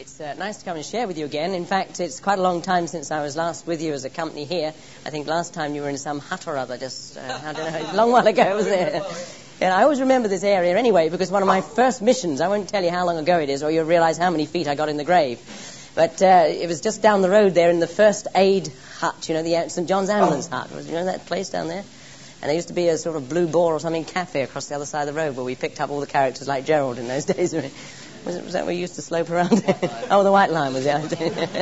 It's nice to come and share with you again. In fact, it's quite a long time since I was last with you as a company here. I think last time you were in some hut or other, just, I don't know, a long while ago, wasn't it? And I always remember this area anyway, because one of my first missions, I won't tell you how long ago it is, or you'll realize how many feet I got in the grave. But it was just down the road there in the First Aid Hut, you know, the St. John's Ambulance Hut. You know that place down there? And there used to be a sort of Blue Boar or something cafe across the other side of the road where we picked up all the characters like Gerald in those days. Was that where you used to slope around? Oh, the White Line was it?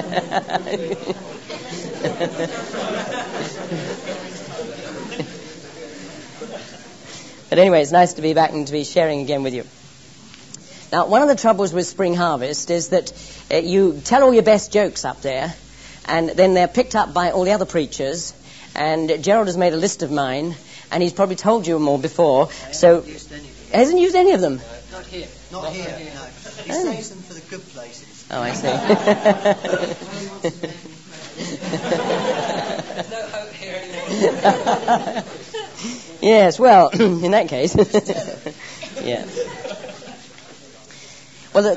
But anyway, it's nice to be back and to be sharing again with you. Now, one of the troubles with Spring Harvest is that you tell all your best jokes up there, and then they're picked up by all the other preachers, and Gerald has made a list of mine, and he's probably told you more before. So, hasn't used any of them? Not here. Not here, no. He saves them for the good places. Oh, I see. No hope here anymore. Yes, well, in that case. Yeah. Well,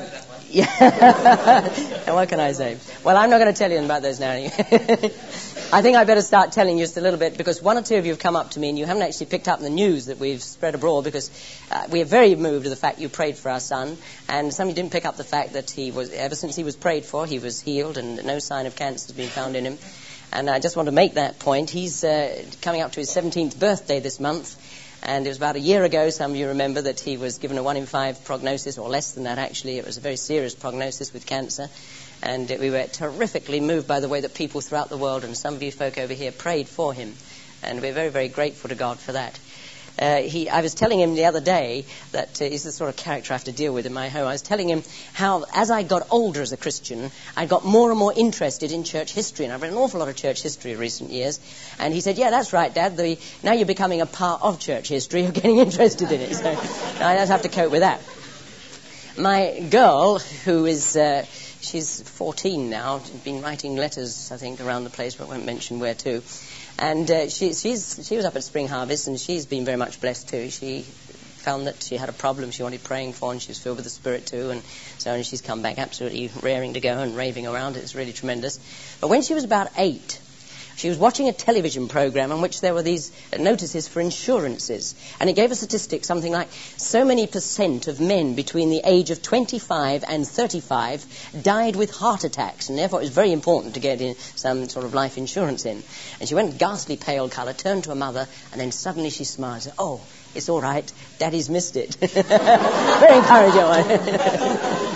yeah. What can I say? Well, I'm not going to tell you about those now. I think I better start telling you just a little bit, because one or two of you have come up to me and you haven't actually picked up the news that we've spread abroad, because we are very moved at the fact you prayed for our son, and some of you didn't pick up the fact that he was, ever since he was prayed for, he was healed and no sign of cancer has been found in him. And I just want to make that point. He's coming up to his 17th birthday this month. And it was about a year ago, some of you remember, that he was given a 1 in 5 prognosis, or less than that actually. It was a very serious prognosis with cancer. And we were terrifically moved by the way that people throughout the world, and some of you folk over here, prayed for him. And we're very, very grateful to God for that. I was telling him the other day that he's the sort of character I have to deal with in my home. I was telling him how, as I got older as a Christian, I got more and more interested in church history. And I've read an awful lot of church history in recent years. And he said, yeah, that's right, Dad. Now you're becoming a part of church history. You're getting interested in it. So I just have to cope with that. My girl, who is... she's 14 now. She's been writing letters, I think, around the place, but I won't mention where to. And she was up at Spring Harvest, and she's been very much blessed too. She found that she had a problem she wanted praying for, and she was filled with the Spirit too, and so on. She's come back absolutely raring to go and raving around. It's really tremendous. But when she was about 8, she was watching a television program in which there were these notices for insurances. And it gave a statistic, something like so many % of men between the age of 25 and 35 died with heart attacks. And therefore it was very important to get in some sort of life insurance in. And she went ghastly pale colour, turned to her mother, and then suddenly she smiled and said, "Oh, it's all right. Daddy's missed it." Very encouraging.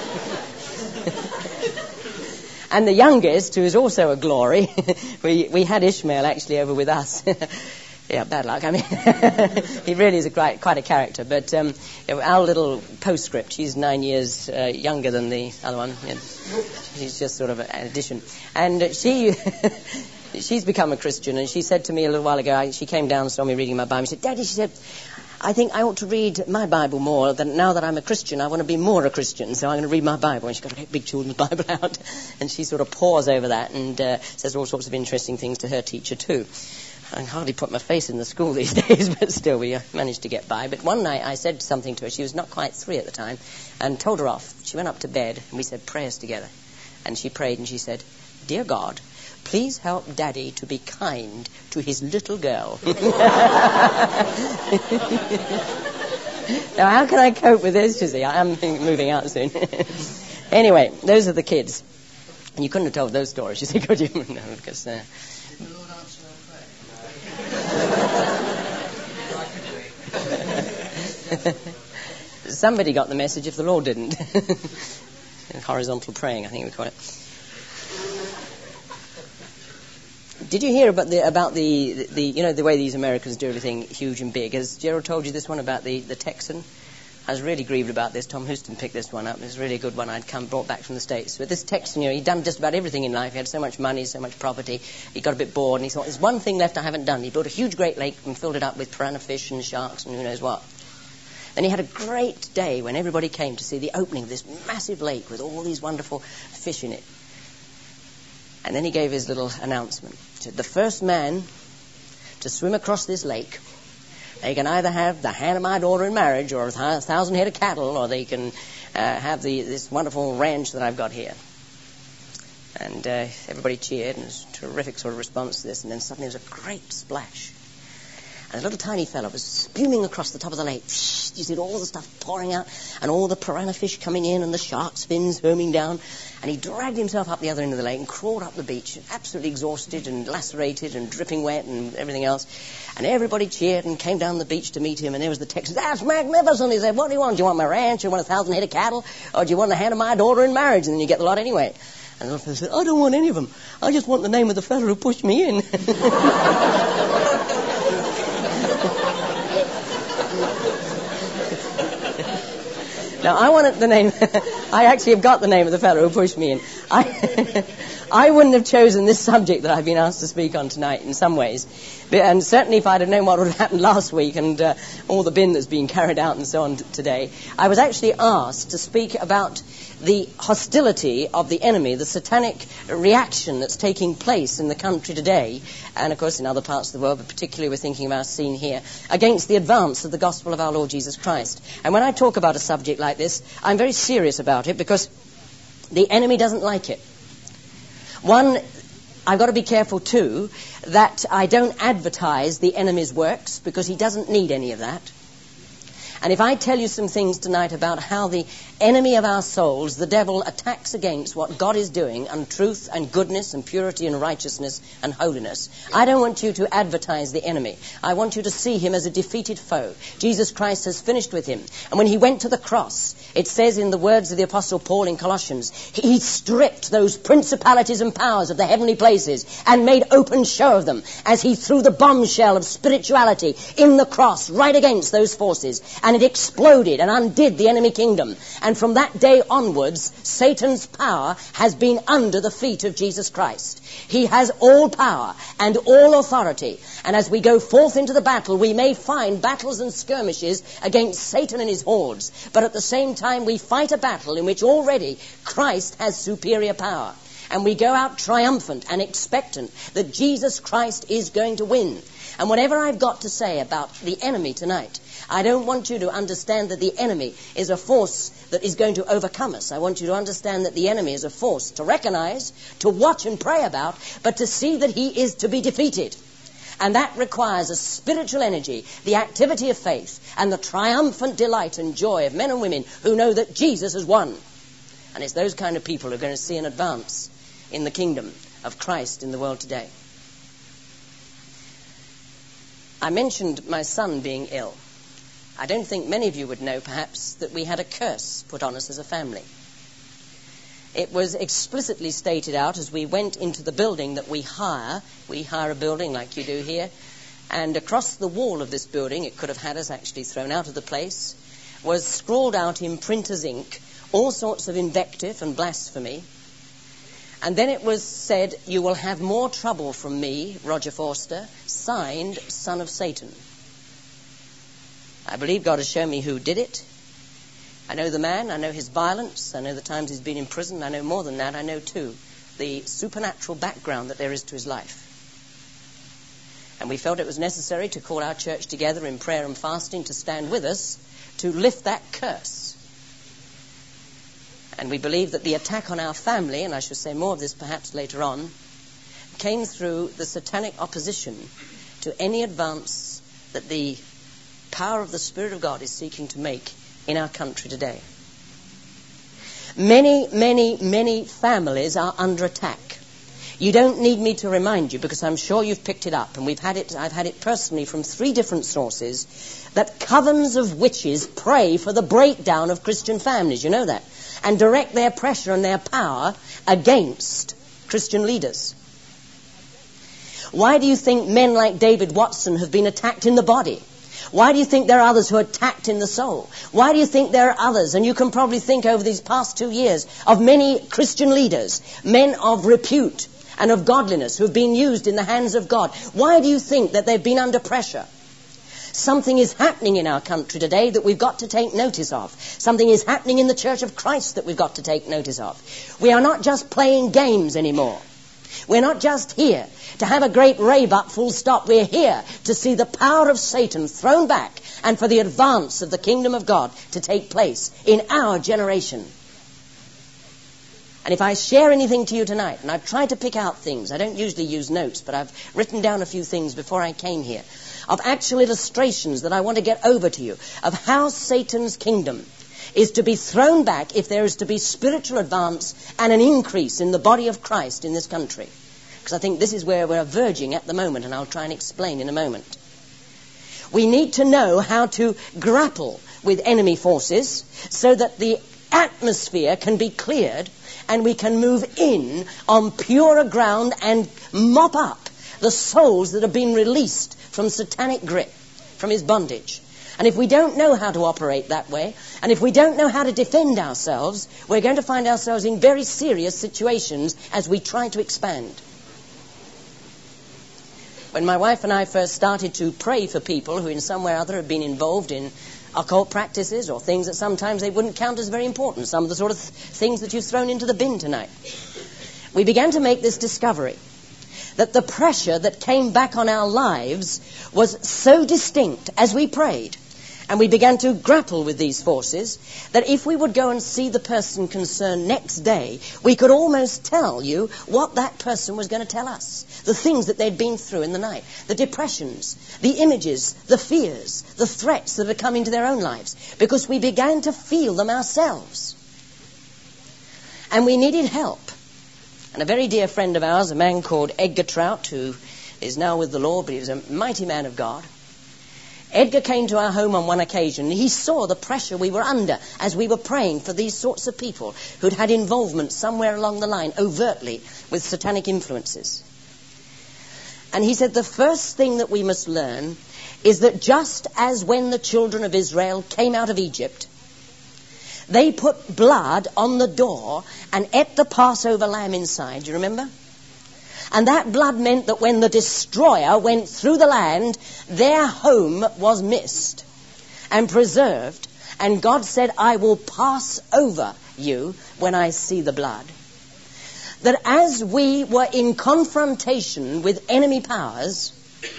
And the youngest, who is also a glory, we had Ishmael actually over with us. Yeah, bad luck. I mean, he really is quite a character. But our little postscript, she's 9 years younger than the other one. She's just sort of an addition. And she's become a Christian, and she said to me a little while ago, she came down and saw me reading my Bible. She said, "Daddy," she said, "I think I ought to read my Bible more. Now that I'm a Christian, I want to be more a Christian, so I'm going to read my Bible." And she's got a big children's Bible out, and she sort of pores over that and says all sorts of interesting things to her teacher too. I can hardly put my face in the school these days, but still we managed to get by. But one night I said something to her. She was not quite 3 at the time, and told her off. She went up to bed, and we said prayers together. And she prayed, and she said, "Dear God, please help Daddy to be kind to his little girl." Now, how can I cope with this, you see? I am moving out soon. Anyway, those are the kids. And you couldn't have told those stories, you see, could you? No, because... Did the Lord answer our prayer? Somebody got the message if the Lord didn't. Horizontal praying, I think we call it. Did you hear about the you know, the way these Americans do everything huge and big? Has Gerald told you this one about the Texan? I was really grieved about this. Tom Houston picked this one up. It's really a good one I'd brought back from the States. But this Texan, you know, he'd done just about everything in life. He had so much money, so much property. He got a bit bored, and he thought, there's one thing left I haven't done. He built a huge Great Lake and filled it up with piranha fish and sharks and who knows what. Then he had a great day when everybody came to see the opening of this massive lake with all these wonderful fish in it. And then he gave his little announcement. He said, "The first man to swim across this lake, they can either have the hand of my daughter in marriage or 1,000 head of cattle, or they can have this wonderful ranch that I've got here." And everybody cheered, and it was a terrific sort of response to this. And then suddenly there was a great splash. And a little tiny fellow was spewing across the top of the lake. You see all the stuff pouring out, and all the piranha fish coming in, and the shark fins foaming down. And he dragged himself up the other end of the lake and crawled up the beach, absolutely exhausted and lacerated and dripping wet and everything else. And everybody cheered and came down the beach to meet him. And there was the Texan. "That's magnificent." He said, "What do you want? Do you want my ranch? Do you want 1,000 head of cattle? Or do you want the hand of my daughter in marriage? And then you get the lot anyway." And the fellow said, "I don't want any of them. I just want the name of the fellow who pushed me in." Now, I wanted the name. I actually have got the name of the fellow who pushed me in. I wouldn't have chosen this subject that I've been asked to speak on tonight in some ways. And certainly if I'd have known what would have happened last week and all the bin that's being carried out and so on today, I was actually asked to speak about the hostility of the enemy, the satanic reaction that's taking place in the country today, and of course in other parts of the world, but particularly we're thinking of our scene here, against the advance of the gospel of our Lord Jesus Christ. And when I talk about a subject like this, I'm very serious about it because the enemy doesn't like it. One, I've got to be careful too that I don't advertise the enemy's works because he doesn't need any of that. And if I tell you some things tonight about how the enemy of our souls, the devil, attacks against what God is doing and truth and goodness and purity and righteousness and holiness, I don't want you to advertise the enemy. I want you to see him as a defeated foe. Jesus Christ has finished with him. And when he went to the cross, it says in the words of the Apostle Paul in Colossians, he stripped those principalities and powers of the heavenly places and made open show of them as he threw the bombshell of spirituality in the cross right against those forces. And it exploded and undid the enemy kingdom. And from that day onwards, Satan's power has been under the feet of Jesus Christ. He has all power and all authority. And as we go forth into the battle, we may find battles and skirmishes against Satan and his hordes. But at the same time, we fight a battle in which already Christ has superior power. And we go out triumphant and expectant that Jesus Christ is going to win. And whatever I've got to say about the enemy tonight, I don't want you to understand that the enemy is a force that is going to overcome us. I want you to understand that the enemy is a force to recognize, to watch and pray about, but to see that he is to be defeated. And that requires a spiritual energy, the activity of faith, and the triumphant delight and joy of men and women who know that Jesus has won. And it's those kind of people who are going to see an advance in the kingdom of Christ in the world today. I mentioned my son being ill. I don't think many of you would know, perhaps, that we had a curse put on us as a family. It was explicitly stated out as we went into the building that we hire. We hire a building like you do here. And across the wall of this building, it could have had us actually thrown out of the place, was scrawled out in printer's ink all sorts of invective and blasphemy. And then it was said, "You will have more trouble from me, Roger Forster, signed Son of Satan." I believe God has shown me who did it. I know the man, I know his violence, I know the times he's been in prison, I know more than that, I know too the supernatural background that there is to his life. And we felt it was necessary to call our church together in prayer and fasting to stand with us to lift that curse. And we believe that the attack on our family, and I shall say more of this perhaps later on, came through the satanic opposition to any advance that the power of the Spirit of God is seeking to make in our country today. Many, many, many families are under attack. You don't need me to remind you, because I'm sure you've picked it up, and I've had it personally from 3 different sources, that covens of witches pray for the breakdown of Christian families. You know that? And direct their pressure and their power against Christian leaders. Why do you think men like David Watson have been attacked in the body? Why do you think there are others who are attacked in the soul? Why do you think there are others, and you can probably think over these past 2 years, of many Christian leaders, men of repute and of godliness who have been used in the hands of God? Why do you think that they've been under pressure? Something is happening in our country today that we've got to take notice of. Something is happening in the Church of Christ that we've got to take notice of. We are not just playing games anymore. We're not just here to have a great rave up, full stop. We're here to see the power of Satan thrown back and for the advance of the kingdom of God to take place in our generation. And if I share anything to you tonight, and I've tried to pick out things, I don't usually use notes, but I've written down a few things before I came here, of actual illustrations that I want to get over to you, of how Satan's kingdom is to be thrown back if there is to be spiritual advance and an increase in the body of Christ in this country. Because I think this is where we're verging at the moment, and I'll try and explain in a moment. We need to know how to grapple with enemy forces so that the atmosphere can be cleared and we can move in on purer ground and mop up the souls that have been released from satanic grip, from his bondage. And if we don't know how to operate that way, and if we don't know how to defend ourselves, we're going to find ourselves in very serious situations as we try to expand. When my wife and I first started to pray for people who in some way or other have been involved in occult practices or things that sometimes they wouldn't count as very important, some of the sort of things that you've thrown into the bin tonight, we began to make this discovery that the pressure that came back on our lives was so distinct as we prayed. And we began to grapple with these forces that if we would go and see the person concerned next day, we could almost tell you what that person was going to tell us. The things that they'd been through in the night, the depressions, the images, the fears, the threats that had come into their own lives, because we began to feel them ourselves. And we needed help. And a very dear friend of ours, a man called Edgar Trout, who is now with the Lord, but he was a mighty man of God, Edgar came to our home on one occasion. He saw the pressure we were under as we were praying for these sorts of people who'd had involvement somewhere along the line, overtly, with satanic influences. And he said the first thing that we must learn is that just as when the children of Israel came out of Egypt, they put blood on the door and ate the Passover lamb inside. Do you remember? And that blood meant that when the destroyer went through the land, their home was missed and preserved. And God said, I will pass over you when I see the blood. That as we were in confrontation with enemy powers,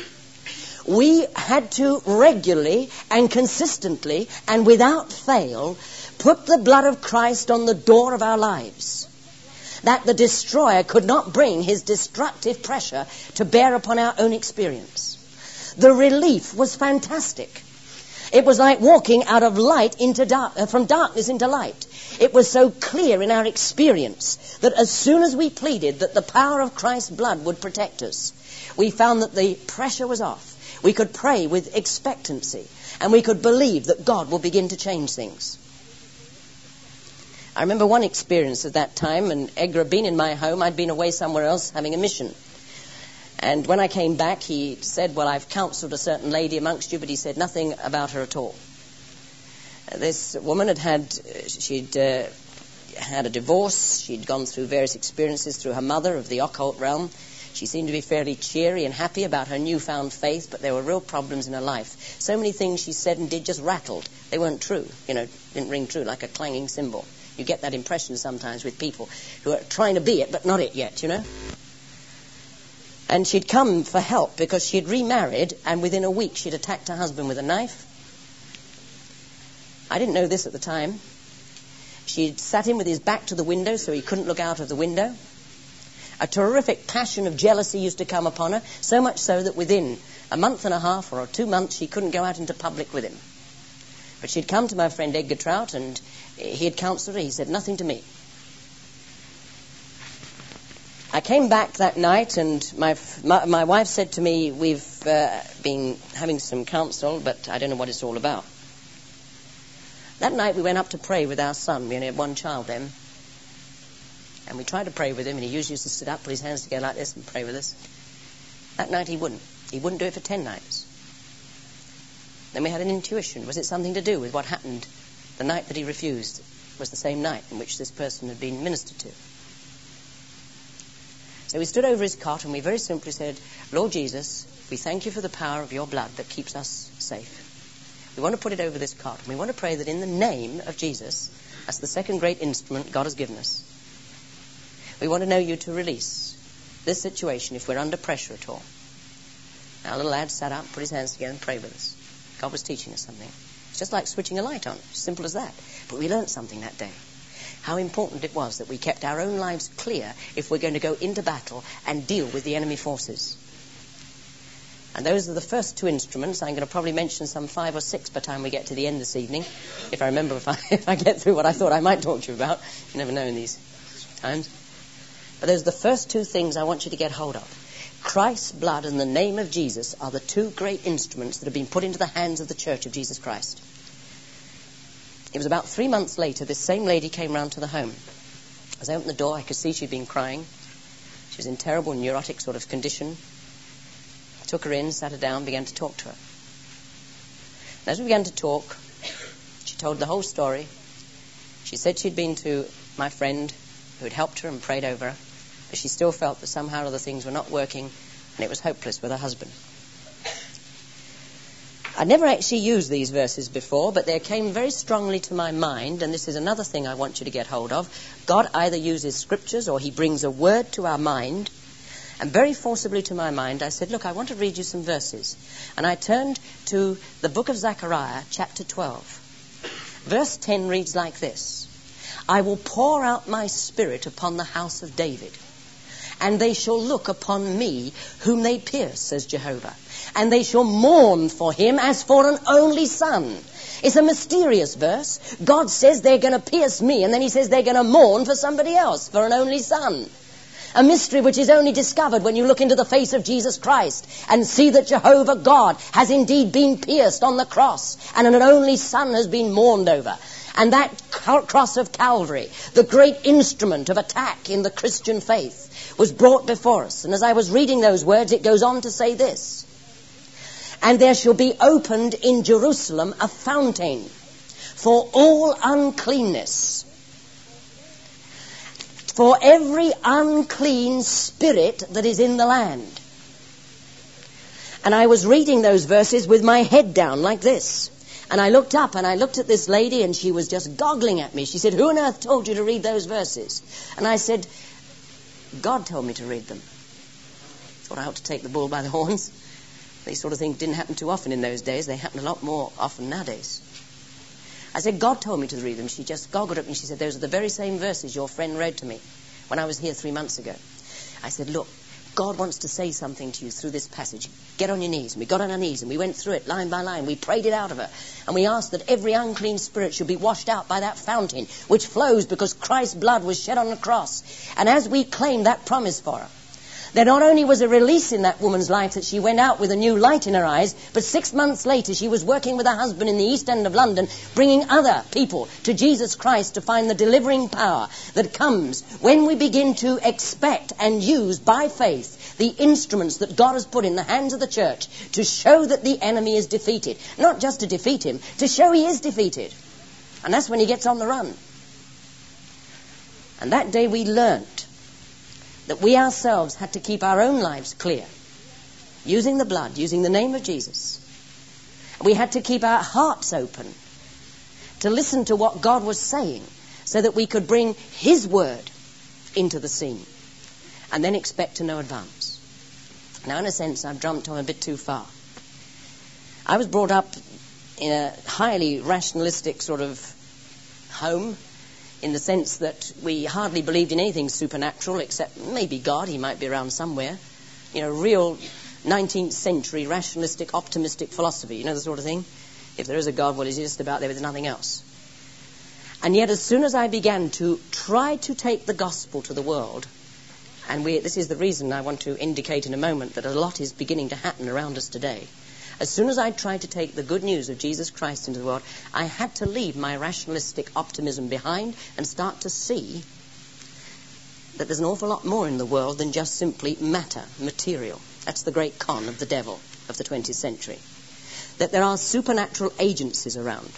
we had to regularly and consistently and without fail put the blood of Christ on the door of our lives, that the destroyer could not bring his destructive pressure to bear upon our own experience. The relief was fantastic. It was like walking out of light into from darkness into light. It was so clear in our experience that as soon as we pleaded that the power of Christ's blood would protect us, we found that the pressure was off. We could pray with expectancy, and we could believe that God will begin to change things. I remember one experience at that time, and Edgar had been in my home. I'd been away somewhere else having a mission. And when I came back, he said, well, I've counseled a certain lady amongst you, but he said nothing about her at all. This woman she'd had a divorce. She'd gone through various experiences through her mother of the occult realm. She seemed to be fairly cheery and happy about her newfound faith, but there were real problems in her life. So many things she said and did just rattled. They weren't true, didn't ring true like a clanging cymbal. You get that impression sometimes with people who are trying to be it, but not it yet, And she'd come for help because she'd remarried, and within a week she'd attacked her husband with a knife. I didn't know this at the time. She'd sat him with his back to the window so he couldn't look out of the window. A terrific passion of jealousy used to come upon her, so much so that within a month and a half or 2 months she couldn't go out into public with him. But she'd come to my friend Edgar Trout, and he had counseled her. He said nothing to me. I came back that night, and my wife said to me, we've been having some counsel, but I don't know what it's all about. That night we went up to pray with our son. We only had one child then. And we tried to pray with him, and he usually used to sit up, put his hands together like this and pray with us. That night he wouldn't. He wouldn't do it for 10 nights. Then we had an intuition. Was it something to do with what happened the night that he refused? It was the same night in which this person had been ministered to. So we stood over his cot and we very simply said, Lord Jesus, we thank you for the power of your blood that keeps us safe. We want to put it over this cot, and we want to pray that in the name of Jesus, that's the second great instrument God has given us, we want to know you to release this situation if we're under pressure at all. Our little lad sat up, put his hands together and prayed with us. God was teaching us something. It's just like switching a light on. Simple as that. But we learned something that day. how important it was that we kept our own lives clear if we're going to go into battle and deal with the enemy forces. And those are the first two instruments. I'm going to probably mention some 5 or 6 by the time we get to the end this evening, if I remember, if I get through what I thought I might talk to you about. You never know in these times. But those are the first 2 things I want you to get hold of. Christ's blood and the name of Jesus are the 2 great instruments that have been put into the hands of the Church of Jesus Christ. It was about 3 months later, this same lady came round to the home. As I opened the door, I could see she'd been crying. She was in terrible neurotic sort of condition. I took her in, sat her down, began to talk to her. And as we began to talk, she told the whole story. She said she'd been to my friend who had helped her and prayed over her, but she still felt that somehow or other things were not working and it was hopeless with her husband. I'd never actually used these verses before, but they came very strongly to my mind, and this is another thing I want you to get hold of. God either uses scriptures or he brings a word to our mind, and very forcibly to my mind I said, look, I want to read you some verses. And I turned to the book of Zechariah, chapter 12. Verse 10 reads like this: I will pour out my spirit upon the house of David, and they shall look upon me whom they pierce, says Jehovah. And they shall mourn for him as for an only son. It's a mysterious verse. God says they're going to pierce me, and then he says they're going to mourn for somebody else, for an only son. A mystery which is only discovered when you look into the face of Jesus Christ and see that Jehovah God has indeed been pierced on the cross, and an only son has been mourned over. And that cross of Calvary, the great instrument of attack in the Christian faith, was brought before us. And as I was reading those words, it goes on to say this: and there shall be opened in Jerusalem a fountain for all uncleanness, for every unclean spirit that is in the land. And I was reading those verses with my head down like this. And I looked up and I looked at this lady, and she was just goggling at me. She said, who on earth told you to read those verses? And I said, God told me to read them. Thought I ought to take the bull by the horns. These sort of things didn't happen too often in those days. They happen a lot more often nowadays. I said, God told me to read them. She just goggled at me. She said, those are the very same verses your friend read to me when I was here 3 months ago. I said, look, God wants to say something to you through this passage. Get on your knees. And we got on our knees and we went through it line by line. We prayed it out of her. And we asked that every unclean spirit should be washed out by that fountain which flows because Christ's blood was shed on the cross. And as we claimed that promise for her, there not only was a release in that woman's life that she went out with a new light in her eyes, but 6 months later she was working with her husband in the East End of London, bringing other people to Jesus Christ to find the delivering power that comes when we begin to expect and use by faith the instruments that God has put in the hands of the church to show that the enemy is defeated. Not just to defeat him, to show he is defeated. And that's when he gets on the run. And that day we learnt that we ourselves had to keep our own lives clear, using the blood, using the name of Jesus. We had to keep our hearts open to listen to what God was saying so that we could bring his word into the scene and then expect to no advance. Now, in a sense, I've jumped on a bit too far. I was brought up in a highly rationalistic sort of home, in the sense that we hardly believed in anything supernatural except maybe God. He might be around somewhere. You know, real 19th century rationalistic, optimistic philosophy. You know, the sort of thing. If there is a God, well, he's just about there with nothing else. And yet, as soon as I began to try to take the gospel to the world, and this is the reason I want to indicate in a moment that a lot is beginning to happen around us today. As soon as I tried to take the good news of Jesus Christ into the world, I had to leave my rationalistic optimism behind and start to see that there's an awful lot more in the world than just simply matter, material. That's the great con of the devil of the 20th century. That there are supernatural agencies around.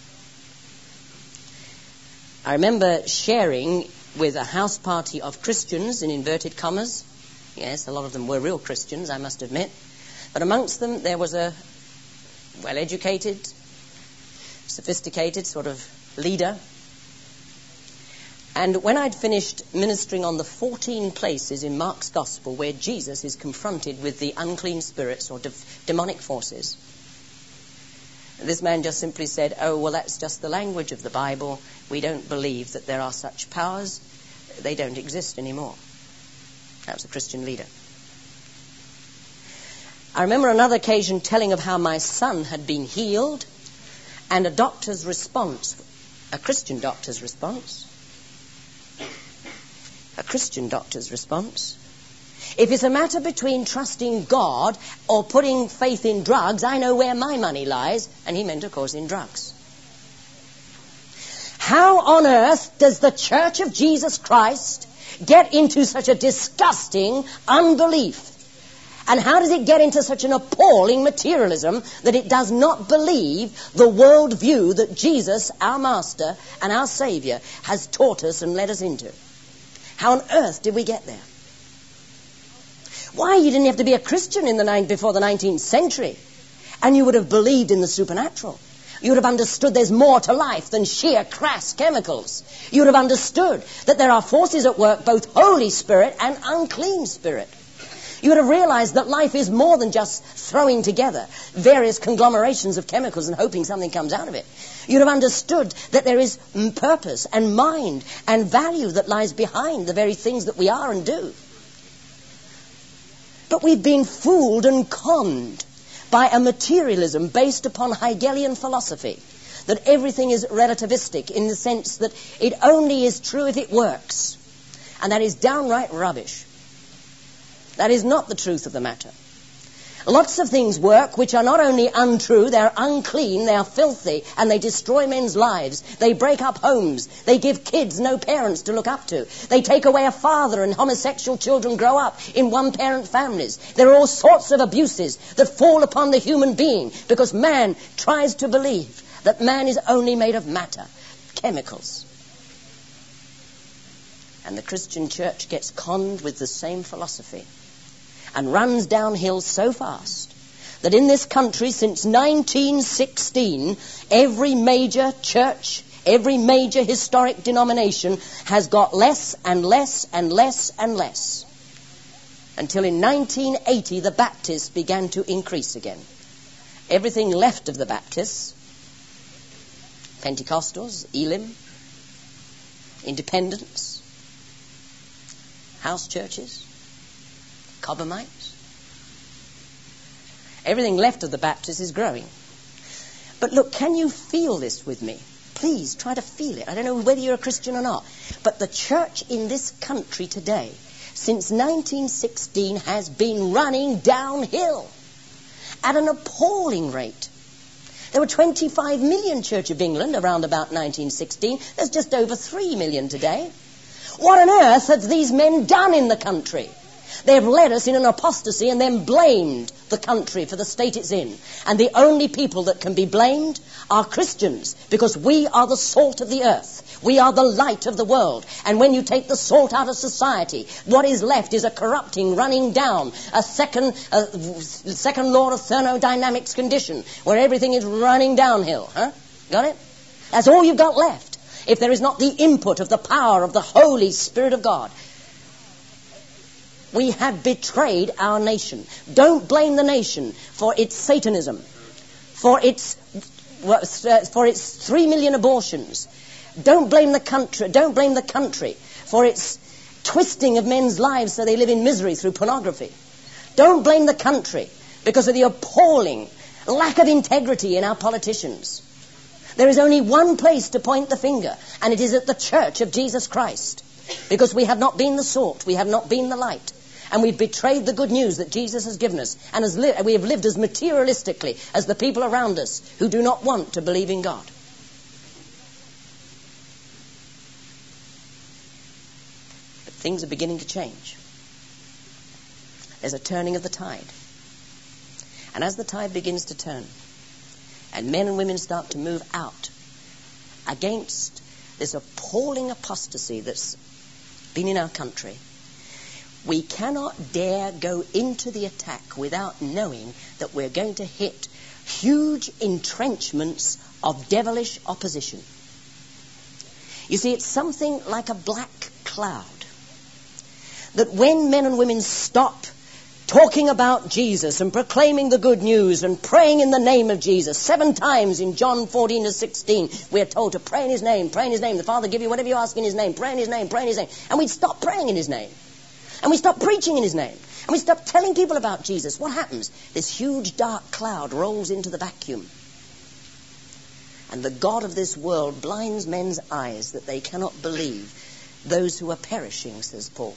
I remember sharing with a house party of Christians, in inverted commas. Yes, a lot of them were real Christians, I must admit. But amongst them, there was a well-educated, sophisticated sort of leader. And when I'd finished ministering on the 14 places in Mark's Gospel where Jesus is confronted with the unclean spirits or demonic forces, This man just simply said, oh, well, that's just the language of the Bible. We don't believe that there are such powers. They don't exist anymore. That was a Christian leader. I remember another occasion telling of how my son had been healed, and a doctor's response, a Christian doctor's response, if it's a matter between trusting God or putting faith in drugs, I know where my money lies. And he meant, of course, in drugs. How on earth does the Church of Jesus Christ get into such a disgusting unbelief? And how does it get into such an appalling materialism that it does not believe the world view that Jesus, our Master and our Savior, has taught us and led us into? How on earth did we get there? Why, you didn't have to be a Christian before the 19th century, and you would have believed in the supernatural. You would have understood there's more to life than sheer crass chemicals. You would have understood that there are forces at work, both Holy Spirit and unclean spirit. You would have realized that life is more than just throwing together various conglomerations of chemicals and hoping something comes out of it. You'd have understood that there is purpose and mind and value that lies behind the very things that we are and do. But we've been fooled and conned by a materialism based upon Hegelian philosophy, that everything is relativistic in the sense that it only is true if it works. And that is downright rubbish. That is not the truth of the matter. Lots of things work which are not only untrue, they're unclean, they're filthy, and they destroy men's lives. They break up homes. They give kids no parents to look up to. They take away a father, and homosexual children grow up in one-parent families. There are all sorts of abuses that fall upon the human being because man tries to believe that man is only made of matter, chemicals. And the Christian church gets conned with the same philosophy and runs downhill so fast that in this country since 1916, every major church, every major historic denomination has got less and less and less and less. Until in 1980, the Baptists began to increase again. Everything left of the Baptists, Pentecostals, Elim, Independents, house churches, Cobhamites. Everything left of the Baptists is growing. But look, can you feel this with me? Please try to feel it. I don't know whether you're a Christian or not, but the church in this country today, since 1916, has been running downhill at an appalling rate. There were 25 million Church of England around about 1916. There's just over 3 million today. What on earth have these men done in the country? They've led us in an apostasy and then blamed the country for the state it's in. And the only people that can be blamed are Christians, because we are the salt of the earth. We are the light of the world. And when you take the salt out of society, what is left is a corrupting, running down, a second law of thermodynamics condition, where everything is running downhill. Got it? That's all you've got left, if there is not the input of the power of the Holy Spirit of God. We have betrayed our nation. Don't blame the nation for its Satanism, for its 3 million abortions. Don't blame the country. Don't blame the country for its twisting of men's lives so they live in misery through pornography. Don't blame the country because of the appalling lack of integrity in our politicians. There is only one place to point the finger, and it is at the Church of Jesus Christ, because we have not been the salt, we have not been the light. And we've betrayed the good news that Jesus has given us. And we have lived as materialistically as the people around us who do not want to believe in God. But things are beginning to change. There's a turning of the tide. And as the tide begins to turn, and men and women start to move out against this appalling apostasy that's been in our country, we cannot dare go into the attack without knowing that we're going to hit huge entrenchments of devilish opposition. You see, it's something like a black cloud that when men and women stop talking about Jesus and proclaiming the good news and praying in the name of Jesus. 7 times in John 14-16, we are told to pray in his name, pray in his name. The Father give you whatever you ask in his name, pray in his name, pray in his name. And we'd stop praying in his name. And we stop preaching in his name. And we stop telling people about Jesus. What happens? This huge dark cloud rolls into the vacuum. And the God of this world blinds men's eyes that they cannot believe those who are perishing, says Paul.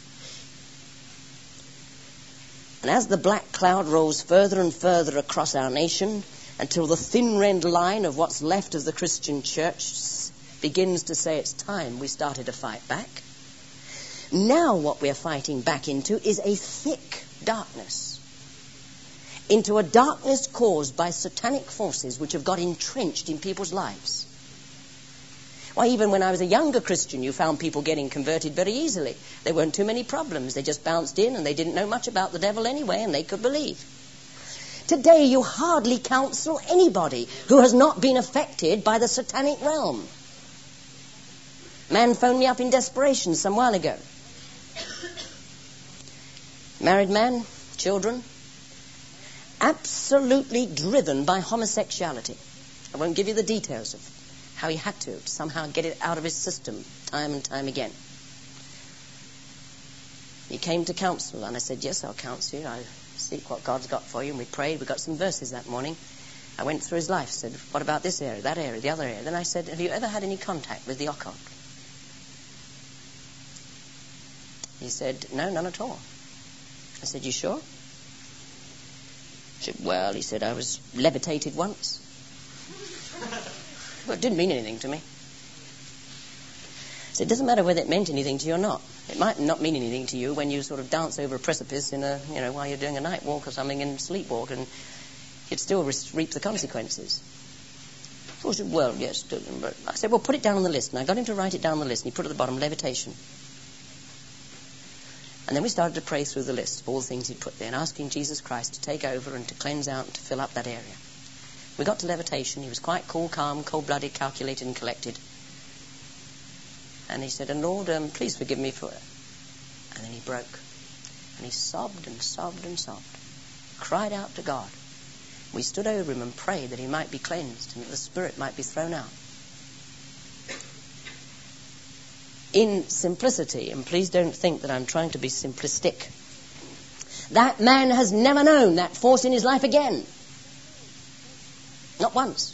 And as the black cloud rolls further and further across our nation until the thin red line of what's left of the Christian church begins to say it's time we started to fight back, now what we're fighting back into is a thick darkness. Into a darkness caused by satanic forces which have got entrenched in people's lives. Why, even when I was a younger Christian, you found people getting converted very easily. There weren't too many problems. They just bounced in and they didn't know much about the devil anyway, and they could believe. Today, you hardly counsel anybody who has not been affected by the satanic realm. A man phoned me up in desperation some while ago. Married man, children, absolutely driven by homosexuality. I won't give you the details of how he had to somehow get it out of his system time and time again. He came to counsel, and I said, yes, I'll counsel you. I'll seek what God's got for you. And we prayed. We got some verses that morning. I went through his life, said, what about this area, that area, the other area? Then I said, have you ever had any contact with the occult? He said, no, none at all. I said, you sure? He said, well, he said, I was levitated once. Well, it didn't mean anything to me. So it doesn't matter whether it meant anything to you or not. It might not mean anything to you when you sort of dance over a precipice while you're doing a night walk or something and sleepwalk, and you'd still reap the consequences. So I said, well, yes. But I said, well, put it down on the list. And I got him to write it down on the list, and he put at the bottom, levitation. And then we started to pray through the list of all the things he'd put there and asking Jesus Christ to take over and to cleanse out and to fill up that area. We got to levitation. He was quite cool, calm, cold-blooded, calculated and collected. And he said, and Lord, please forgive me for it. And then he broke. And he sobbed and sobbed and sobbed. Cried out to God. We stood over him and prayed that he might be cleansed and that the spirit might be thrown out. In simplicity, and please don't think that I'm trying to be simplistic, that man has never known that force in his life again. Not once.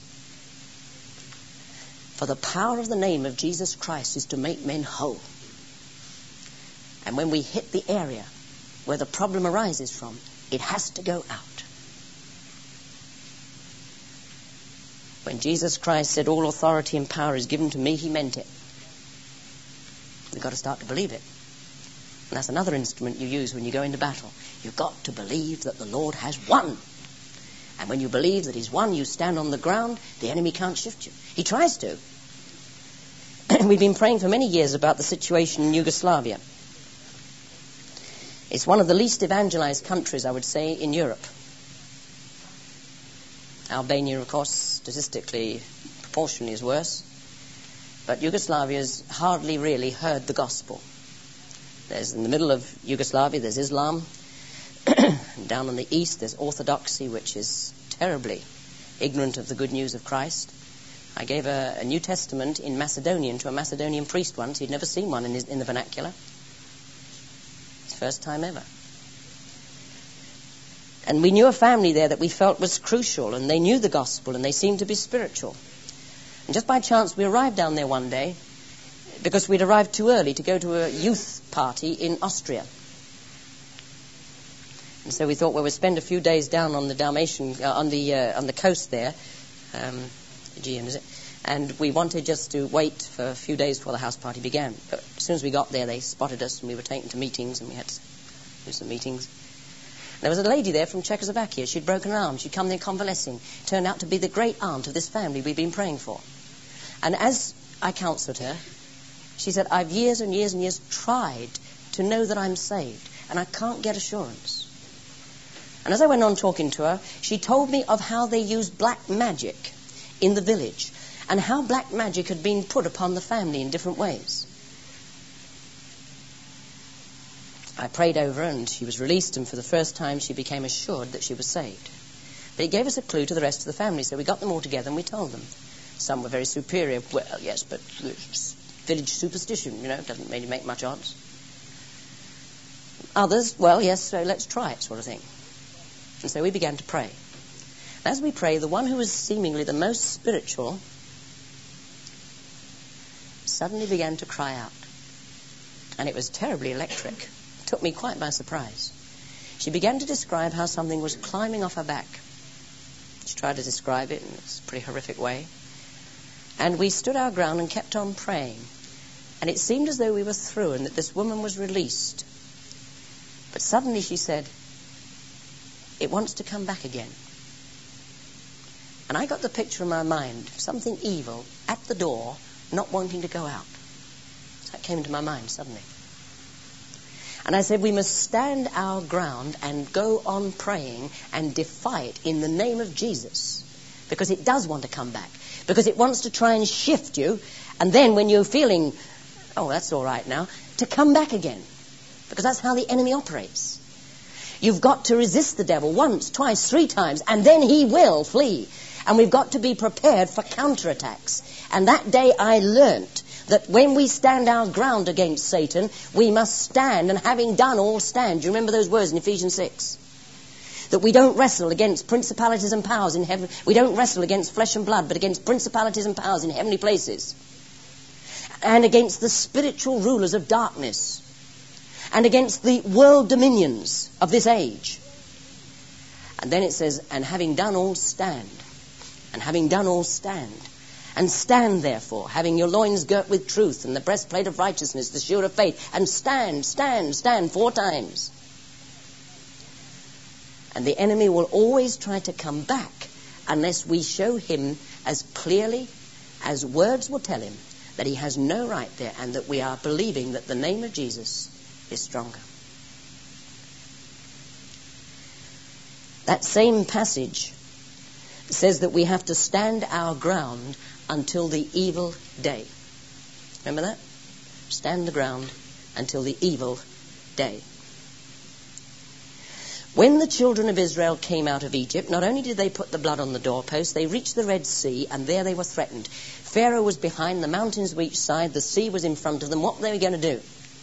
For the power of the name of Jesus Christ is to make men whole. And when we hit the area where the problem arises from, it has to go out. When Jesus Christ said, all authority and power is given to me, he meant it. We've got to start to believe it. And that's another instrument you use when you go into battle. You've got to believe that the Lord has won. And when you believe that he's won, you stand on the ground, the enemy can't shift you. He tries to. We've been praying for many years about the situation in Yugoslavia. It's one of the least evangelized countries, I would say, in Europe. Albania, of course, statistically, proportionally is worse. But Yugoslavia's hardly really heard the gospel. There's in the middle of Yugoslavia, there's Islam. And down on the east, there's Orthodoxy, which is terribly ignorant of the good news of Christ. I gave a New Testament in Macedonian to a Macedonian priest once. He'd never seen one in the vernacular. It's the first time ever. And we knew a family there that we felt was crucial, and they knew the gospel, and they seemed to be spiritual. And just by chance, we arrived down there one day because we'd arrived too early to go to a youth party in Austria. And so we thought, well, we'll spend a few days down on the Dalmatian, on the coast there, Aegean, is it? And we wanted just to wait for a few days before the house party began. But as soon as we got there, they spotted us, and we were taken to meetings, and we had to do some meetings. There was a lady there from Czechoslovakia. She'd broken her arm. She'd come there convalescing. Turned out to be the great aunt of this family we've been praying for. And as I counselled her, she said, I've years and years and years tried to know that I'm saved, and I can't get assurance. And as I went on talking to her, she told me of how they used black magic in the village, and how black magic had been put upon the family in different ways. I prayed over her, and she was released, and for the first time she became assured that she was saved. But it gave us a clue to the rest of the family, so we got them all together and we told them. Some were very superior. Well, yes, but village superstition, doesn't really make much odds. Others, well, yes, so let's try it, sort of thing. And so we began to pray. As we prayed, the one who was seemingly the most spiritual suddenly began to cry out. And it was terribly electric. It took me quite by surprise. She began to describe how something was climbing off her back. She tried to describe it in a pretty horrific way. And we stood our ground and kept on praying. And it seemed as though we were through and that this woman was released. But suddenly she said, "It wants to come back again." And I got the picture in my mind, something evil at the door, not wanting to go out. That came into my mind suddenly. And I said, we must stand our ground and go on praying and defy it in the name of Jesus. Because it does want to come back. Because it wants to try and shift you. And then when you're feeling, oh, that's all right now, to come back again. Because that's how the enemy operates. You've got to resist the devil once, twice, 3 times, and then he will flee. And we've got to be prepared for counterattacks. And that day I learnt that when we stand our ground against Satan, we must stand, and having done all stand. Do you remember those words in Ephesians 6? That we don't wrestle against principalities and powers in heaven. We don't wrestle against flesh and blood, but against principalities and powers in heavenly places. And against the spiritual rulers of darkness. And against the world dominions of this age. And then it says, and having done all stand. And having done all stand. And stand, therefore, having your loins girt with truth, and the breastplate of righteousness, the shield of faith, and stand 4 times. And the enemy will always try to come back unless we show him as clearly as words will tell him that he has no right there, and that we are believing that the name of Jesus is stronger. That same passage says that we have to stand our ground until the evil day. Remember that? Stand the ground until the evil day. When the children of Israel came out of Egypt, not only did they put the blood on the doorpost, they reached the Red Sea, and there they were threatened. Pharaoh was behind, the mountains were each side, the sea was in front of them. What were they going to do?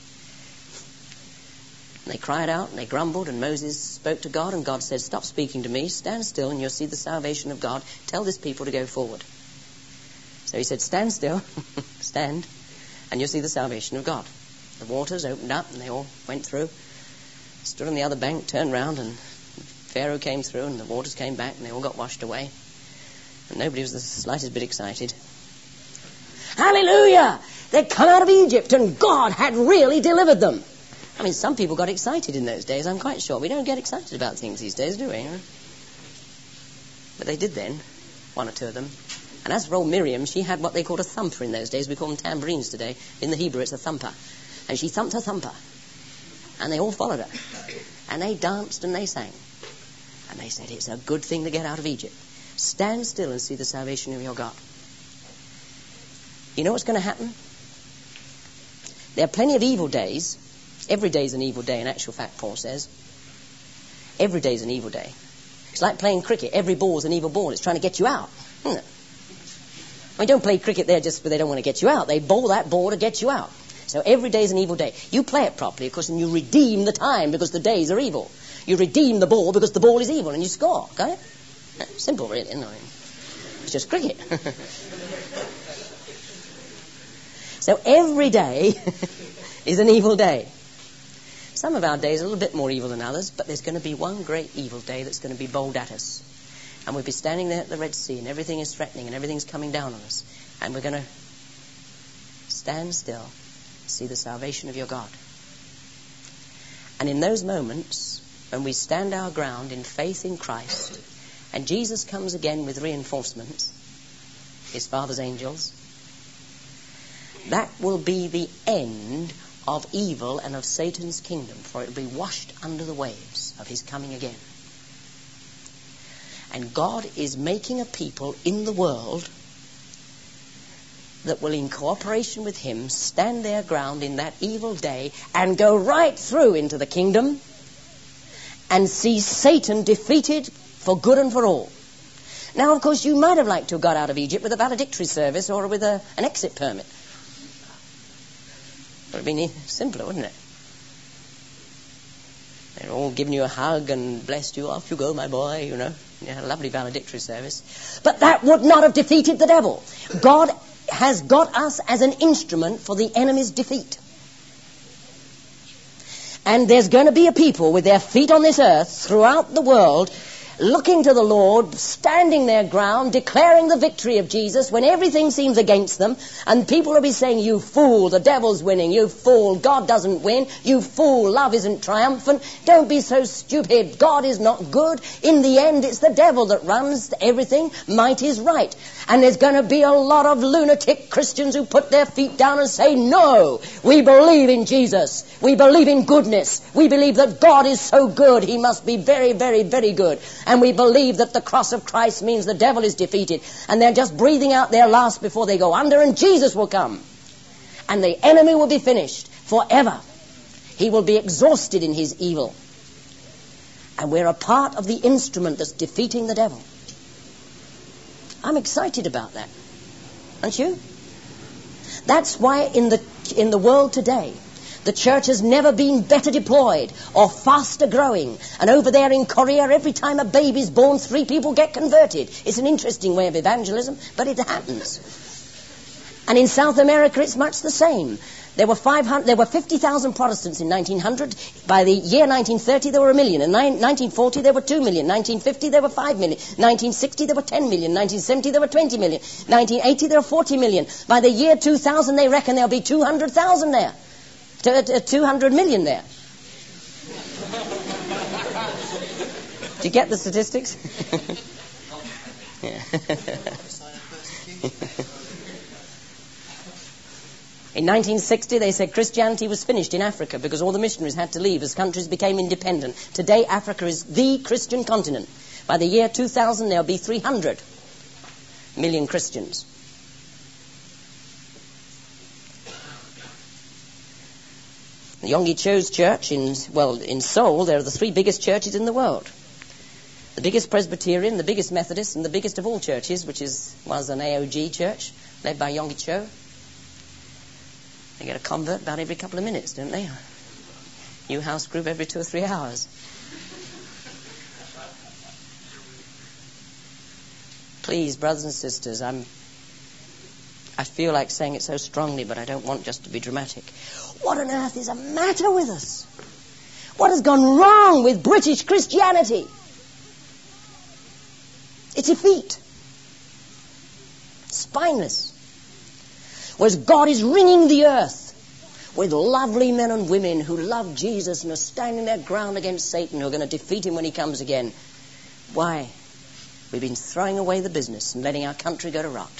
And they cried out and they grumbled, and Moses spoke to God, and God said, "Stop speaking to me, stand still, and you'll see the salvation of God. Tell this people to go forward." So he said, "Stand still, stand, and you'll see the salvation of God." The waters opened up, and they all went through, stood on the other bank, turned round, and Pharaoh came through, and the waters came back, and they all got washed away. And nobody was the slightest bit excited. Hallelujah! They'd come out of Egypt, and God had really delivered them. I mean, some people got excited in those days, I'm quite sure. We don't get excited about things these days, do we? But they did then, 1 or 2 of them. And as for old Miriam, she had what they called a thumper in those days. We call them tambourines today. In the Hebrew, it's a thumper. And she thumped her thumper. And they all followed her. And they danced and they sang. And they said, it's a good thing to get out of Egypt. Stand still and see the salvation of your God. You know what's going to happen? There are plenty of evil days. Every day is an evil day, in actual fact, Paul says. Every day is an evil day. It's like playing cricket. Every ball is an evil ball. It's trying to get you out. Isn't it? I mean, don't play cricket there just because they don't want to get you out. They bowl that ball to get you out. So every day is an evil day. You play it properly, of course, and you redeem the time because the days are evil. You redeem the ball because the ball is evil, and you score. Got it? Simple, really, isn't it? It's just cricket. So every day is an evil day. Some of our days are a little bit more evil than others, but there's going to be one great evil day that's going to be bowled at us. And we'll be standing there at the Red Sea, and everything is threatening, and everything's coming down on us. And we're going to stand still, see the salvation of your God. And in those moments, when we stand our ground in faith in Christ, and Jesus comes again with reinforcements, his Father's angels, that will be the end of evil and of Satan's kingdom, for it will be washed under the waves of his coming again. And God is making a people in the world that will, in cooperation with him, stand their ground in that evil day and go right through into the kingdom and see Satan defeated for good and for all. Now, of course, you might have liked to have got out of Egypt with a valedictory service or with an exit permit. It would have been simpler, wouldn't it? They're all giving you a hug and blessed you. Off you go, my boy, you know. You had a lovely valedictory service. But that would not have defeated the devil. God has got us as an instrument for the enemy's defeat. And there's going to be a people with their feet on this earth throughout the world, looking to the Lord, standing their ground, declaring the victory of Jesus when everything seems against them, and people will be saying, you fool, the devil's winning, you fool, God doesn't win, you fool, love isn't triumphant, don't be so stupid, God is not good, in the end it's the devil that runs everything, might is right. And there's going to be a lot of lunatic Christians who put their feet down and say, no, we believe in Jesus, we believe in goodness, we believe that God is so good, he must be very, very, very good. And we believe that the cross of Christ means the devil is defeated. And they're just breathing out their last before they go under, and Jesus will come. And the enemy will be finished forever. He will be exhausted in his evil. And we're a part of the instrument that's defeating the devil. I'm excited about that. Aren't you? That's why in the world today, the church has never been better deployed or faster growing. And over there in Korea, every time a baby's born, 3 people get converted. It's an interesting way of evangelism, but it happens. And in South America, it's much the same. There were 50,000 Protestants in 1900. By the year 1930, there were 1 million. In 1940, there were 2 million. 1950, there were 5 million. 1960, there were 10 million. 1970, there were 20 million. 1980, there were 40 million. By the year 2000, they reckon there'll be 200,000 there. 200 million there. Do you get the statistics? Yeah. In 1960, they said Christianity was finished in Africa because all the missionaries had to leave as countries became independent. Today, Africa is the Christian continent. By the year 2000, there'll be 300 million Christians. The Yonggi Cho's church in Seoul, there are the 3 biggest churches in the world. The biggest Presbyterian, the biggest Methodist, and the biggest of all churches, which was an AOG church, led by Yonggi Cho. They get a convert about every couple of minutes, don't they? New house group every 2 or 3 hours. Please, brothers and sisters, I feel like saying it so strongly, but I don't want just to be dramatic. What on earth is the matter with us? What has gone wrong with British Christianity? It's effete. Spineless. Whereas God is ringing the earth with lovely men and women who love Jesus and are standing their ground against Satan, who are going to defeat him when he comes again. Why? We've been throwing away the business and letting our country go to rot.